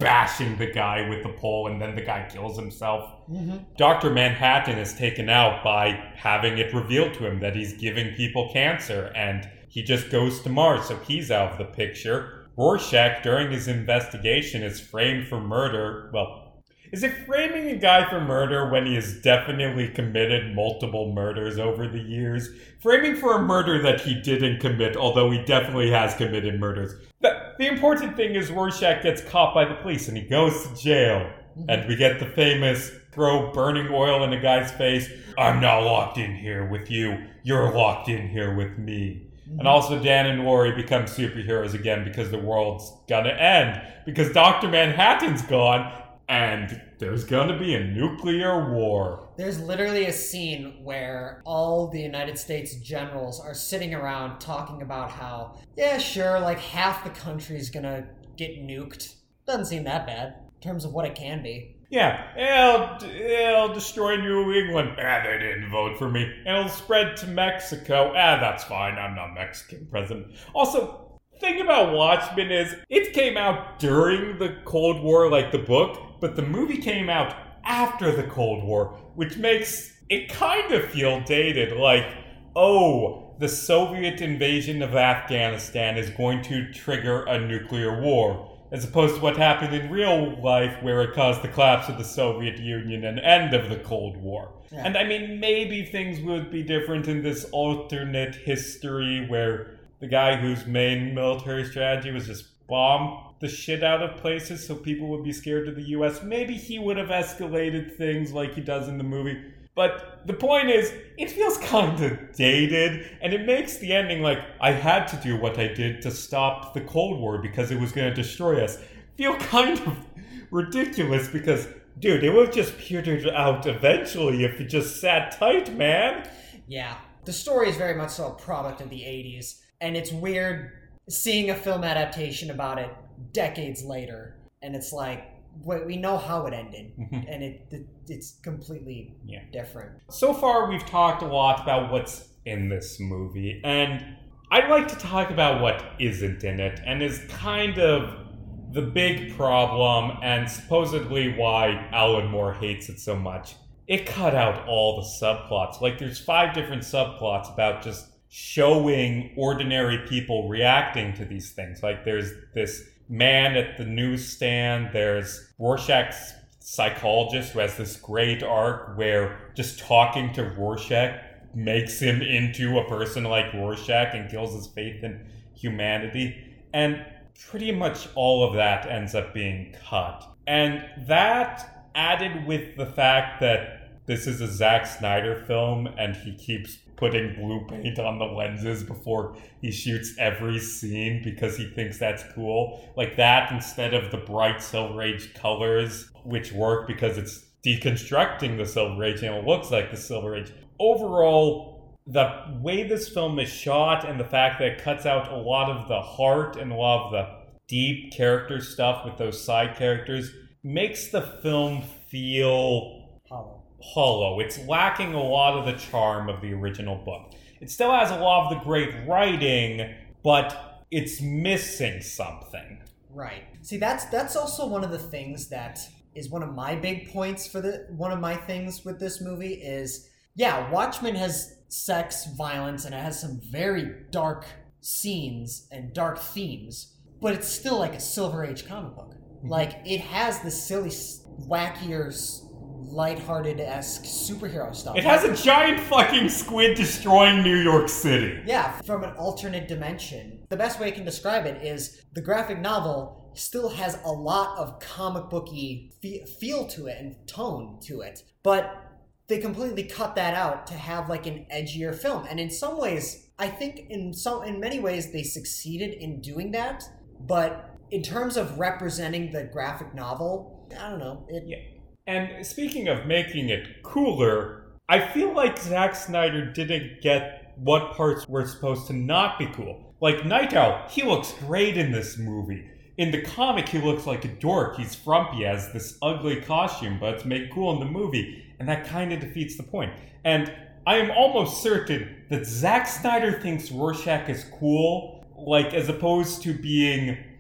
bashing the guy with the pole, and then the guy kills himself. Mm-hmm. Doctor Manhattan is taken out by having it revealed to him that he's giving people cancer, and he just goes to Mars, so he's out of the picture. Rorschach, during his investigation, is framed for murder. Well, is it framing a guy for murder when he has definitely committed multiple murders over the years? Framing for a murder that he didn't commit, although he definitely has committed murders. The, the important thing is Rorschach gets caught by the police and he goes to jail. Mm-hmm. And we get the famous throw burning oil in a guy's face. I'm now locked in here with you. You're locked in here with me. Mm-hmm. And also Dan and Laurie become superheroes again because the world's gonna end. Because Doctor Manhattan's gone. And there's gonna be a nuclear war. There's literally a scene where all the United States generals are sitting around talking about how, yeah, sure, like half the country's gonna get nuked. Doesn't seem that bad in terms of what it can be. Yeah, it'll, it'll destroy New England. Ah, they didn't vote for me. And it'll spread to Mexico. Ah, that's fine. I'm not Mexican president. Also, thing about Watchmen is it came out during the Cold War, like the book, but the movie came out after the Cold War, which makes it kind of feel dated. Like, oh, the Soviet invasion of Afghanistan is going to trigger a nuclear war, as opposed to what happened in real life where it caused the collapse of the Soviet Union and end of the Cold War. Yeah. And I mean, maybe things would be different in this alternate history where the guy whose main military strategy was just bomb the shit out of places so people would be scared of the U S. Maybe he would have escalated things like he does in the movie. But the point is, it feels kind of dated, and it makes the ending like, I had to do what I did to stop the Cold War because it was going to destroy us, feel kind of ridiculous because, dude, it would have just petered out eventually if you just sat tight, man. Yeah. The story is very much so a product of the eighties. And it's weird seeing a film adaptation about it decades later. And it's like, we know how it ended. Mm-hmm. And it, it it's completely yeah. different. So far, we've talked a lot about what's in this movie. And I'd like to talk about what isn't in it. And is kind of the big problem and supposedly why Alan Moore hates it so much. It cut out all the subplots. Like, there's five different subplots about just showing ordinary people reacting to these things. Like, there's this man at the newsstand, there's Rorschach's psychologist who has this great arc where just talking to Rorschach makes him into a person like Rorschach and kills his faith in humanity. And pretty much all of that ends up being cut. And that, added with the fact that this is a Zack Snyder film and he keeps putting blue paint on the lenses before he shoots every scene because he thinks that's cool. Like that instead of the bright Silver Age colors, which work because it's deconstructing the Silver Age and it looks like the Silver Age. Overall, the way this film is shot and the fact that it cuts out a lot of the heart and a lot of the deep character stuff with those side characters makes the film feel hollow. hollow. It's lacking a lot of the charm of the original book. It still has a lot of the great writing, but it's missing something. Right. See, that's that's also one of the things that is one of my big points for the one of my things with this movie is, yeah, Watchmen has sex, violence, and it has some very dark scenes and dark themes, but it's still like a Silver Age comic book. Mm-hmm. Like, it has the silly, wackier, lighthearted-esque superhero stuff. It has a giant fucking squid destroying New York City. Yeah, from an alternate dimension. The best way I can describe it is the graphic novel still has a lot of comic booky fe- feel to it and tone to it, but they completely cut that out to have like an edgier film. And in some ways, I think in some in many ways they succeeded in doing that, but in terms of representing the graphic novel, I don't know. It, yeah. And speaking of making it cooler, I feel like Zack Snyder didn't get what parts were supposed to not be cool. Like Night Owl, he looks great in this movie. In the comic, he looks like a dork. He's frumpy, has this ugly costume, but it's made cool in the movie, and that kind of defeats the point. And I am almost certain that Zack Snyder thinks Rorschach is cool, like, as opposed to being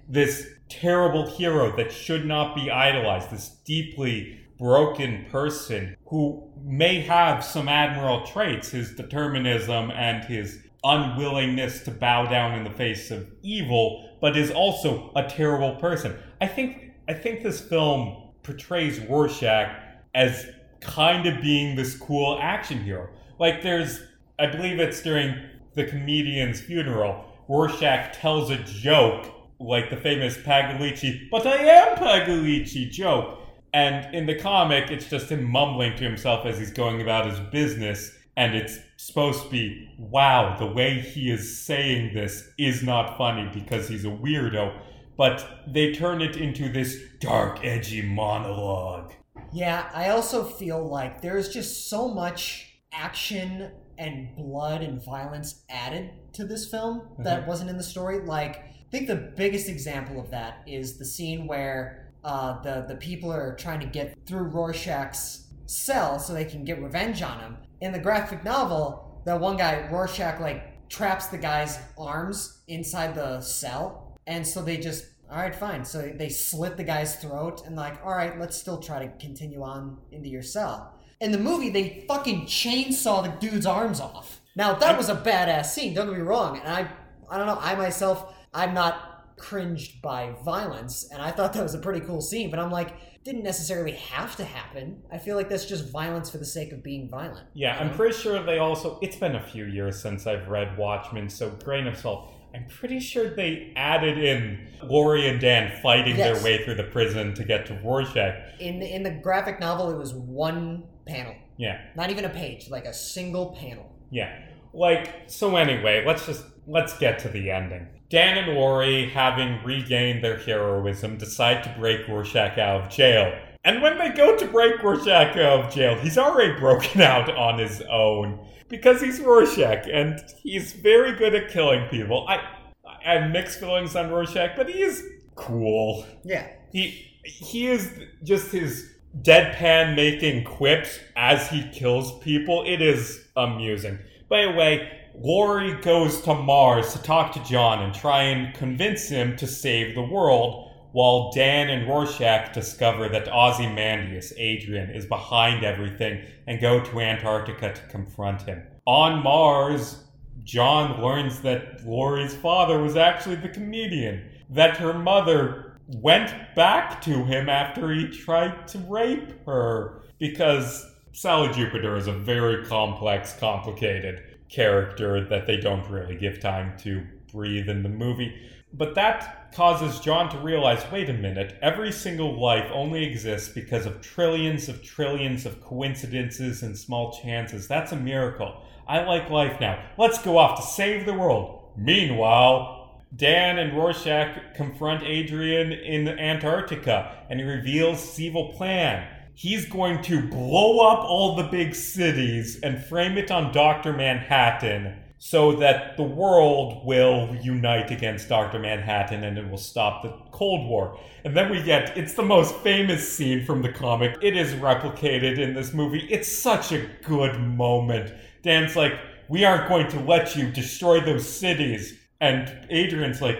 this terrible hero that should not be idolized, this deeply broken person who may have some admirable traits, his determinism and his unwillingness to bow down in the face of evil, but is also a terrible person. I think I think this film portrays Rorschach as kind of being this cool action hero. Like there's, I believe it's during the comedian's funeral, Rorschach tells a joke, like the famous Pagliacci, "But I am Pagliacci" joke. And in the comic, it's just him mumbling to himself as he's going about his business. And it's supposed to be, wow, the way he is saying this is not funny because he's a weirdo. But they turn it into this dark, edgy monologue. Yeah, I also feel like there's just so much action and blood and violence added to this film mm-hmm. that wasn't in the story. Like, I think the biggest example of that is the scene where uh, the, the people are trying to get through Rorschach's cell so they can get revenge on him. In the graphic novel, that one guy, Rorschach, like, traps the guy's arms inside the cell. And so they just, all right, fine. So they slit the guy's throat and like, all right, let's still try to continue on into your cell. In the movie, they fucking chainsaw the dude's arms off. Now, that was a badass scene, don't get me wrong. And I, I don't know, I myself, I'm not cringed by violence. And I thought that was a pretty cool scene. But I'm like, didn't necessarily have to happen. I feel like that's just violence for the sake of being violent. Yeah, I'm pretty sure they also... It's been a few years since I've read Watchmen, so grain of salt. I'm pretty sure they added in Laurie and Dan fighting yes. their way through the prison to get to Rorschach. In the, in the graphic novel, it was one panel. Yeah. Not even a page, like a single panel. Yeah. Like, so anyway, let's just... Let's get to the ending. Dan and Laurie, having regained their heroism, decide to break Rorschach out of jail. And when they go to break Rorschach out of jail, he's already broken out on his own. Because he's Rorschach, and he's very good at killing people. I, I have mixed feelings on Rorschach, but he is cool. Yeah. He, he is just his deadpan making quips as he kills people. It is amusing. By the way, Laurie goes to Mars to talk to John and try and convince him to save the world, while Dan and Rorschach discover that Ozymandias, Adrian, is behind everything and go to Antarctica to confront him. On Mars, John learns that Laurie's father was actually the comedian, that her mother went back to him after he tried to rape her, because Sally Jupiter is a very complex, complicated character that they don't really give time to breathe in the movie. But that causes John to realize, wait a minute, every single life only exists because of trillions of trillions of coincidences and small chances. That's a miracle. I like life now. Let's go off to save the world. Meanwhile, Dan and Rorschach confront Adrian in Antarctica, and he reveals his evil plan. He's going to blow up all the big cities and frame it on Doctor Manhattan so that the world will unite against Doctor Manhattan and it will stop the Cold War. And then we get, it's the most famous scene from the comic. It is replicated in this movie. It's such a good moment. Dan's like, we aren't going to let you destroy those cities. And Adrian's like,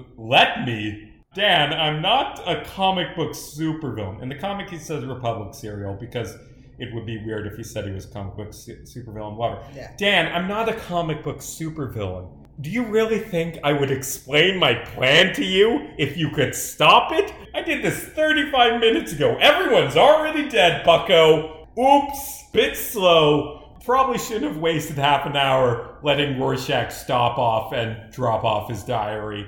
let me? Dan, I'm not a comic book supervillain. In the comic, he says Republic Serial because it would be weird if he said he was a comic book su- supervillain, whatever. Yeah. Dan, I'm not a comic book supervillain. Do you really think I would explain my plan to you if you could stop it? I did this thirty-five minutes ago. Everyone's already dead, bucko. Oops, bit slow. Probably shouldn't have wasted half an hour letting Rorschach stop off and drop off his diary.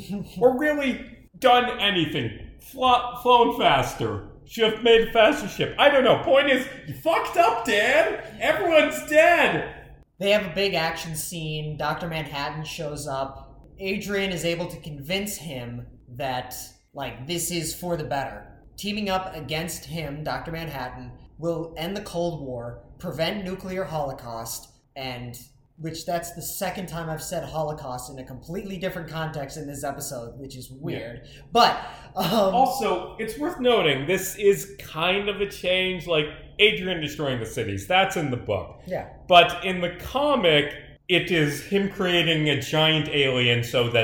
Or really done anything. Flo- flown faster. Should have made a faster ship. I don't know. Point is, you fucked up, Dan. Everyone's dead. They have a big action scene. Doctor Manhattan shows up. Adrian is able to convince him that, like, this is for the better. Teaming up against him, Doctor Manhattan, will end the Cold War, prevent nuclear holocaust, and... which that's the second time I've said Holocaust in a completely different context in this episode, which is weird. Yeah. But, um... also, it's worth noting, this is kind of a change, like, Adrian destroying the cities, that's in the book. Yeah. But in the comic, it is him creating a giant alien so that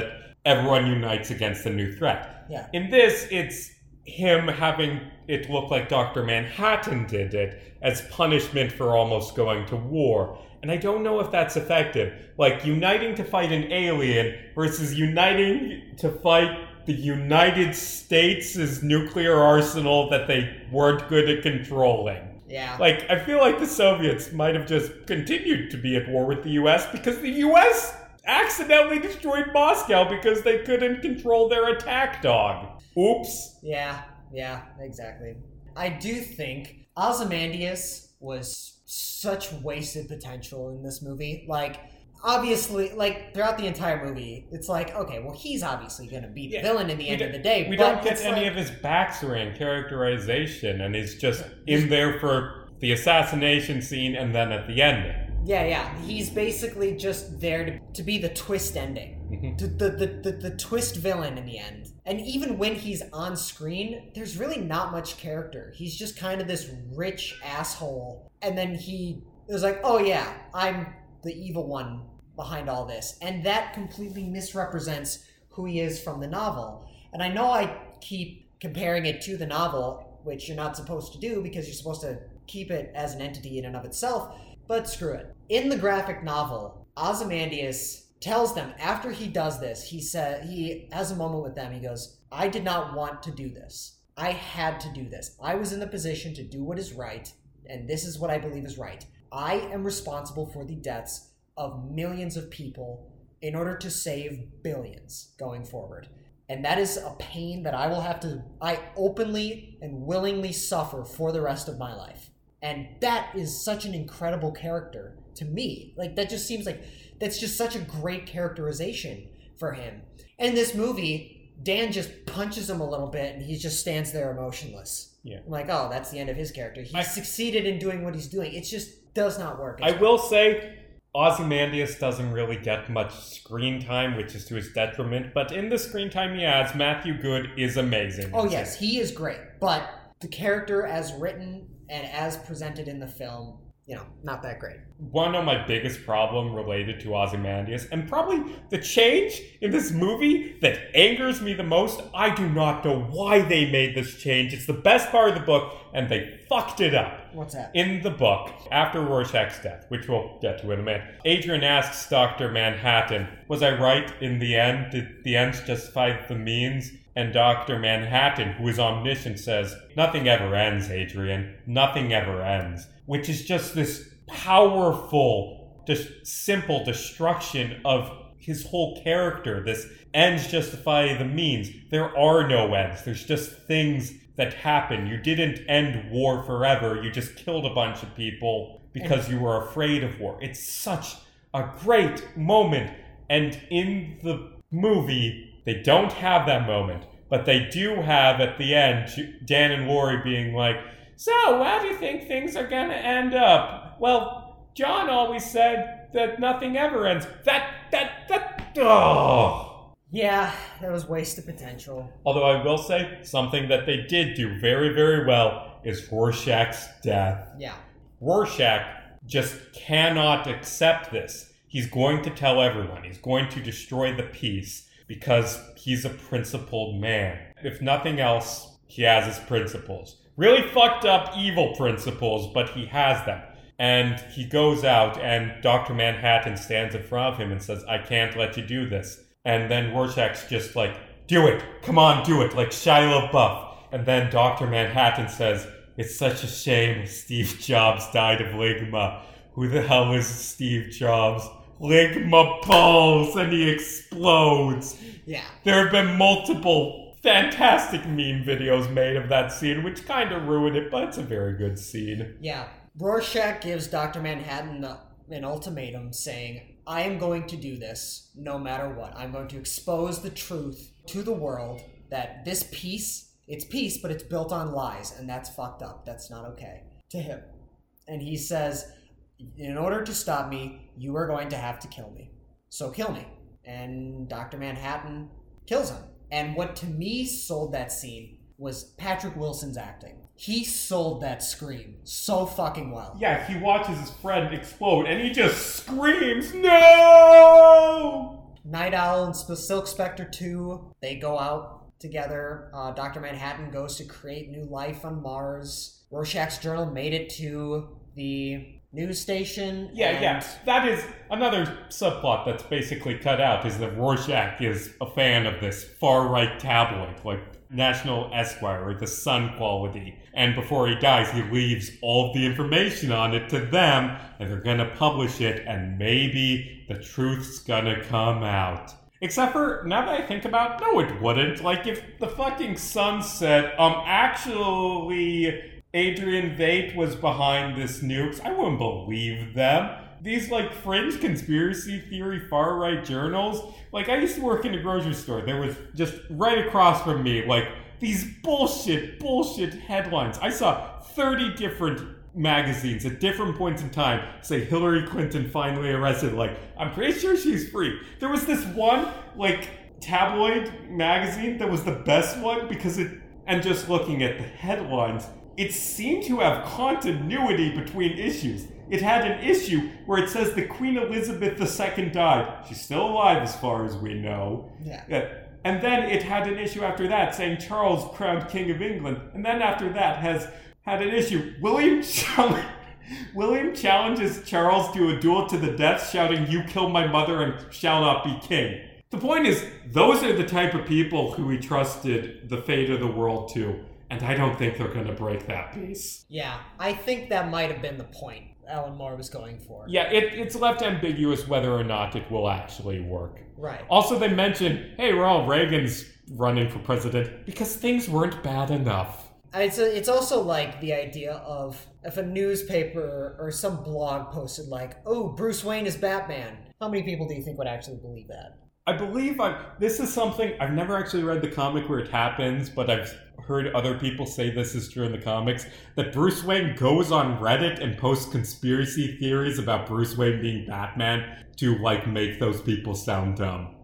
everyone unites against a new threat. Yeah. In this, it's him having it look like Doctor Manhattan did it as punishment for almost going to war. And I don't know if that's effective. Like, uniting to fight an alien versus uniting to fight the United States' nuclear arsenal that they weren't good at controlling. Yeah. Like, I feel like the Soviets might have just continued to be at war with the U S because the U S accidentally destroyed Moscow because they couldn't control their attack dog. Oops. Yeah, yeah, exactly. I do think Ozymandias was such wasted potential in this movie. Like, obviously, like, throughout the entire movie, it's like, okay, well, he's obviously going to be the Yeah, villain in the end of the day. We but don't get it's any like, of his backstory and characterization, and he's just in there for the assassination scene and then at the ending. Yeah, yeah. He's basically just there to, to be the twist ending. Mm-hmm. To, the, the, the, the twist villain in the end. And even when he's on screen, there's really not much character. He's just kind of this rich asshole. And then he is like, oh yeah, I'm the evil one behind all this. And that completely misrepresents who he is from the novel. And I know I keep comparing it to the novel, which you're not supposed to do because you're supposed to keep it as an entity in and of itself. But screw it. In the graphic novel, Ozymandias tells them after he does this, he said he has a moment with them. He goes, I did not want to do this. I had to do this. I was in the position to do what is right, and this is what I believe is right. I am responsible for the deaths of millions of people in order to save billions going forward. And that is a pain that I will have to, I openly and willingly suffer for the rest of my life. And that is such an incredible character to me. Like, that just seems like, that's just such a great characterization for him. In this movie, Dan just punches him a little bit and he just stands there emotionless. Yeah. I'm like, oh, that's the end of his character. He I, succeeded in doing what he's doing. It just does not work. I will say, Ozymandias doesn't really get much screen time, which is to his detriment. But in the screen time he has, Matthew Good is amazing. Oh, yes, he is great. But the character as written and as presented in the film, you know, not that great. One of my biggest problem related to Ozymandias, and probably the change in this movie that angers me the most, I do not know why they made this change. It's the best part of the book, and they fucked it up. What's that? In the book, after Rorschach's death, which we'll get to in a minute, Adrian asks Doctor Manhattan, was I right in the end? Did the ends justify the means? And Doctor Manhattan, who is omniscient, says, nothing ever ends, Adrian. Nothing ever ends. Which is just this powerful, just simple destruction of his whole character. This ends justify the means. There are no ends. There's just things that happen. You didn't end war forever. You just killed a bunch of people because you were afraid of war. It's such a great moment. And in the movie, they don't have that moment, but they do have at the end Dan and Laurie being like, so how do you think things are going to end up? Well, John always said that nothing ever ends. That, that, that, oh. Yeah, that was wasted potential. Although I will say, something that they did do very, very well is Rorschach's death. Yeah. Rorschach just cannot accept this. He's going to tell everyone. He's going to destroy the peace. Because he's a principled man. If nothing else, he has his principles. Really fucked up evil principles, but he has them. And he goes out and Doctor Manhattan stands in front of him and says, I can't let you do this. And then Rorschach's just like, do it. Come on, do it. Like Shia LaBeouf. And then Doctor Manhattan says, it's such a shame Steve Jobs died of Ligma. Who the hell is Steve Jobs? Ligma balls, and he explodes. Yeah. There have been multiple fantastic meme videos made of that scene, which kind of ruined it, but it's a very good scene. Yeah. Rorschach gives Doctor Manhattan an ultimatum saying, I am going to do this no matter what. I'm going to expose the truth to the world that this peace, it's peace, but it's built on lies, and that's fucked up. That's not okay to him. And he says, in order to stop me, you are going to have to kill me. So kill me. And Doctor Manhattan kills him. And what to me sold that scene was Patrick Wilson's acting. He sold that scream so fucking well. Yeah, he watches his friend explode and he just screams, no! Night Owl and Sp- Silk Spectre two, they go out together. Uh, Doctor Manhattan goes to create new life on Mars. Rorschach's journal made it to the news station. Yeah, and... yeah. That is another subplot that's basically cut out, is that Rorschach is a fan of this far-right tabloid, like National Esquire or the Sun quality. And before he dies, he leaves all of the information on it to them, and they're gonna publish it, and maybe the truth's gonna come out. Except for, now that I think about it, no it wouldn't. Like, if the fucking Sun said, um, actually... Adrian Veidt was behind this nukes, I wouldn't believe them. These, like, fringe conspiracy theory far-right journals, like, I used to work in a grocery store. There was just right across from me, like, these bullshit, bullshit headlines. I saw thirty different magazines at different points in time say Hillary Clinton finally arrested. Like, I'm pretty sure she's free. There was this one, like, tabloid magazine that was the best one because it, and just looking at the headlines, it seemed to have continuity between issues. It had an issue where it says that Queen Elizabeth the Second died. She's still alive as far as we know. Yeah. yeah. And then it had an issue after that saying Charles crowned King of England. And then after that has had an issue. William, chall- William challenges Charles to a duel to the death, shouting, "You kill my mother and shall not be king." The point is, those are the type of people who he trusted the fate of the world to. And I don't think they're going to break that peace. Yeah, I think that might have been the point Alan Moore was going for. Yeah, it, it's left ambiguous whether or not it will actually work. Right. Also, they mentioned, hey, Ronald Reagan's running for president because things weren't bad enough. It's, a, it's also like the idea of if a newspaper or some blog posted like, oh, Bruce Wayne is Batman. How many people do you think would actually believe that? I believe I this is something, I've never actually read the comic where it happens, but I've heard other people say this is true in the comics, that Bruce Wayne goes on Reddit and posts conspiracy theories about Bruce Wayne being Batman to, like, make those people sound dumb.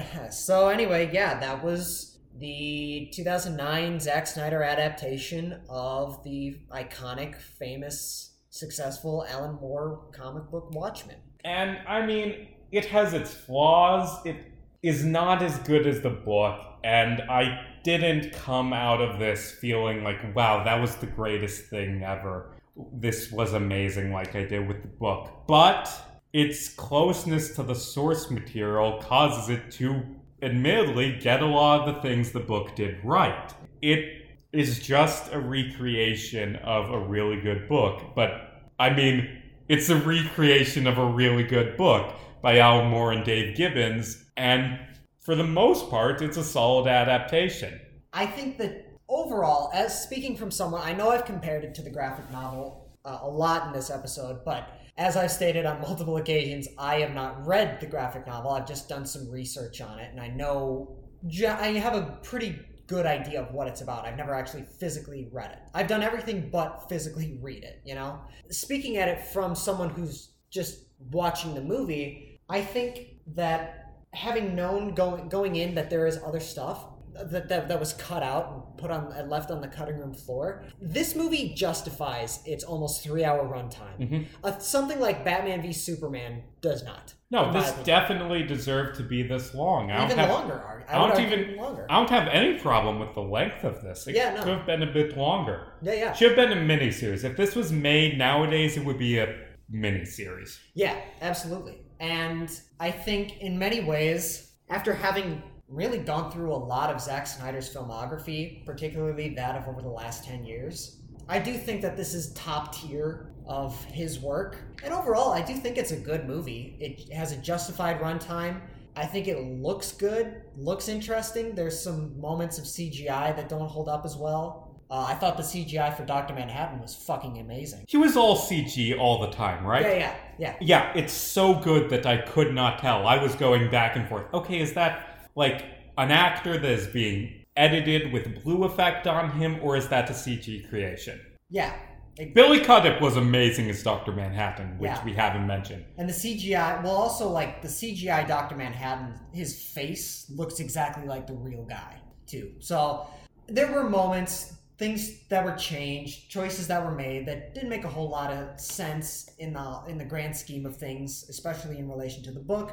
So anyway, yeah, that was the two thousand nine Zack Snyder adaptation of the iconic, famous, successful Alan Moore comic book Watchmen. And, I mean, it has its flaws. It is not as good as the book, and I didn't come out of this feeling like, wow, that was the greatest thing ever. This was amazing like I did with the book. But its closeness to the source material causes it to, admittedly, get a lot of the things the book did right. It is just a recreation of a really good book, but, I mean, it's a recreation of a really good book by Alan Moore and Dave Gibbons, and for the most part, it's a solid adaptation. I think that overall, as speaking from someone, I know I've compared it to the graphic novel uh, a lot in this episode, but as I've stated on multiple occasions, I have not read the graphic novel. I've just done some research on it, and I know, I have a pretty good idea of what it's about. I've never actually physically read it. I've done everything but physically read it, you know? Speaking at it from someone who's just watching the movie, I think that having known going going in that there is other stuff that, that that was cut out and put on and left on the cutting room floor, this movie justifies its almost three hour runtime. Mm-hmm. Uh, something like Batman v Superman does not. No, this definitely deserved to be this long. I even don't have, longer. I, I don't even, even. Longer. I don't have any problem with the length of this. It yeah, no. could have been a bit longer. Yeah, yeah. Should have been a miniseries. If this was made nowadays, it would be a miniseries. Yeah, absolutely. And I think in many ways, after having really gone through a lot of Zack Snyder's filmography, particularly that of over the last ten years, I do think that this is top tier of his work. And overall, I do think it's a good movie. It has a justified runtime. I think it looks good, looks interesting. There's some moments of C G I that don't hold up as well. Uh, I thought the C G I for Doctor Manhattan was fucking amazing. He was all C G all the time, right? Yeah, yeah, yeah. Yeah, it's so good that I could not tell. I was going back and forth. Okay, is that, like, an actor that is being edited with blue effect on him, or is that a C G creation? Yeah. It, Billy Crudup was amazing as Doctor Manhattan, which yeah. we haven't mentioned. And the C G I, well, also, like, the C G I Doctor Manhattan, his face looks exactly like the real guy, too. So, there were moments, things that were changed, choices that were made that didn't make a whole lot of sense in the in the grand scheme of things, especially in relation to the book.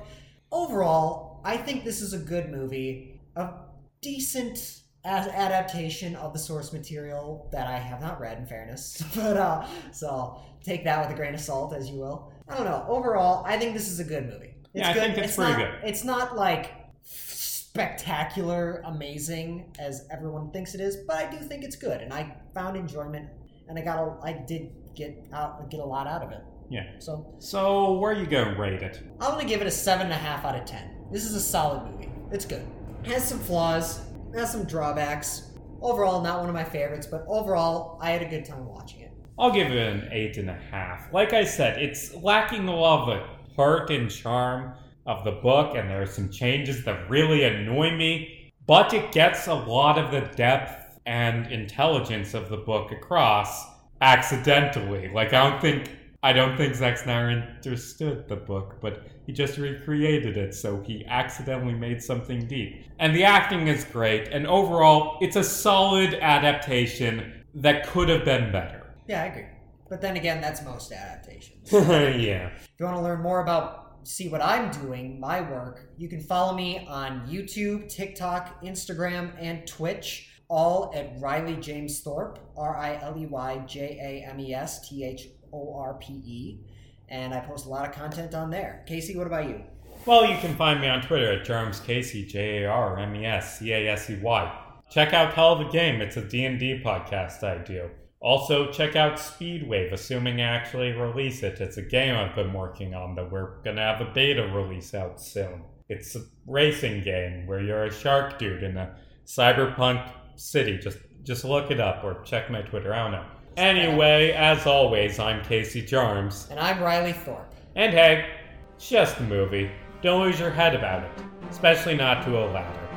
overall, I think this is a good movie. A decent as adaptation of the source material that I have not read, in fairness. But, uh, so take that with a grain of salt, as you will. I don't know. Overall, I think this is a good movie. It's yeah, I good. think it's, it's pretty not, good. It's not, like, spectacular, amazing, as everyone thinks it is, but I do think it's good, and I found enjoyment, and I got a, I did get out, get a lot out of it. Yeah. So, so where are you going to rate it? I'm going to give it a seven point five out of ten. This is a solid movie. It's good. It has some flaws, has some drawbacks. Overall, not one of my favorites, but overall, I had a good time watching it. I'll give it an eight and a half. Like I said, it's lacking a lot of the heart and charm of the book, and there are some changes that really annoy me, but it gets a lot of the depth and intelligence of the book across accidentally. Like, I don't think I don't think Zack Snyder understood the book, but he just recreated it, so he accidentally made something deep. And the acting is great, and overall, it's a solid adaptation that could have been better. Yeah, I agree. But then again, that's most adaptations. Yeah. If you want to learn more about, see what I'm doing, my work, you can follow me on YouTube, TikTok, Instagram, and Twitch, all at Riley James Thorpe, R I L E Y J A M E S T H O R P E, and I post a lot of content on there. Casey, what about you? Well, you can find me on Twitter at Jarms Casey, J A R M E S C A S E Y. Check out Hell of a Game, it's a D and D podcast I do. Also, check out Speedwave, assuming I actually release it. It's a game I've been working on that we're going to have a beta release out soon. It's a racing game where you're a shark dude in a cyberpunk city. Just just look it up or check my Twitter, I don't know. Anyway, as always, I'm Casey Jarms. And I'm Riley Thorpe. And hey, it's just a movie. Don't lose your head about it. Especially not to a ladder.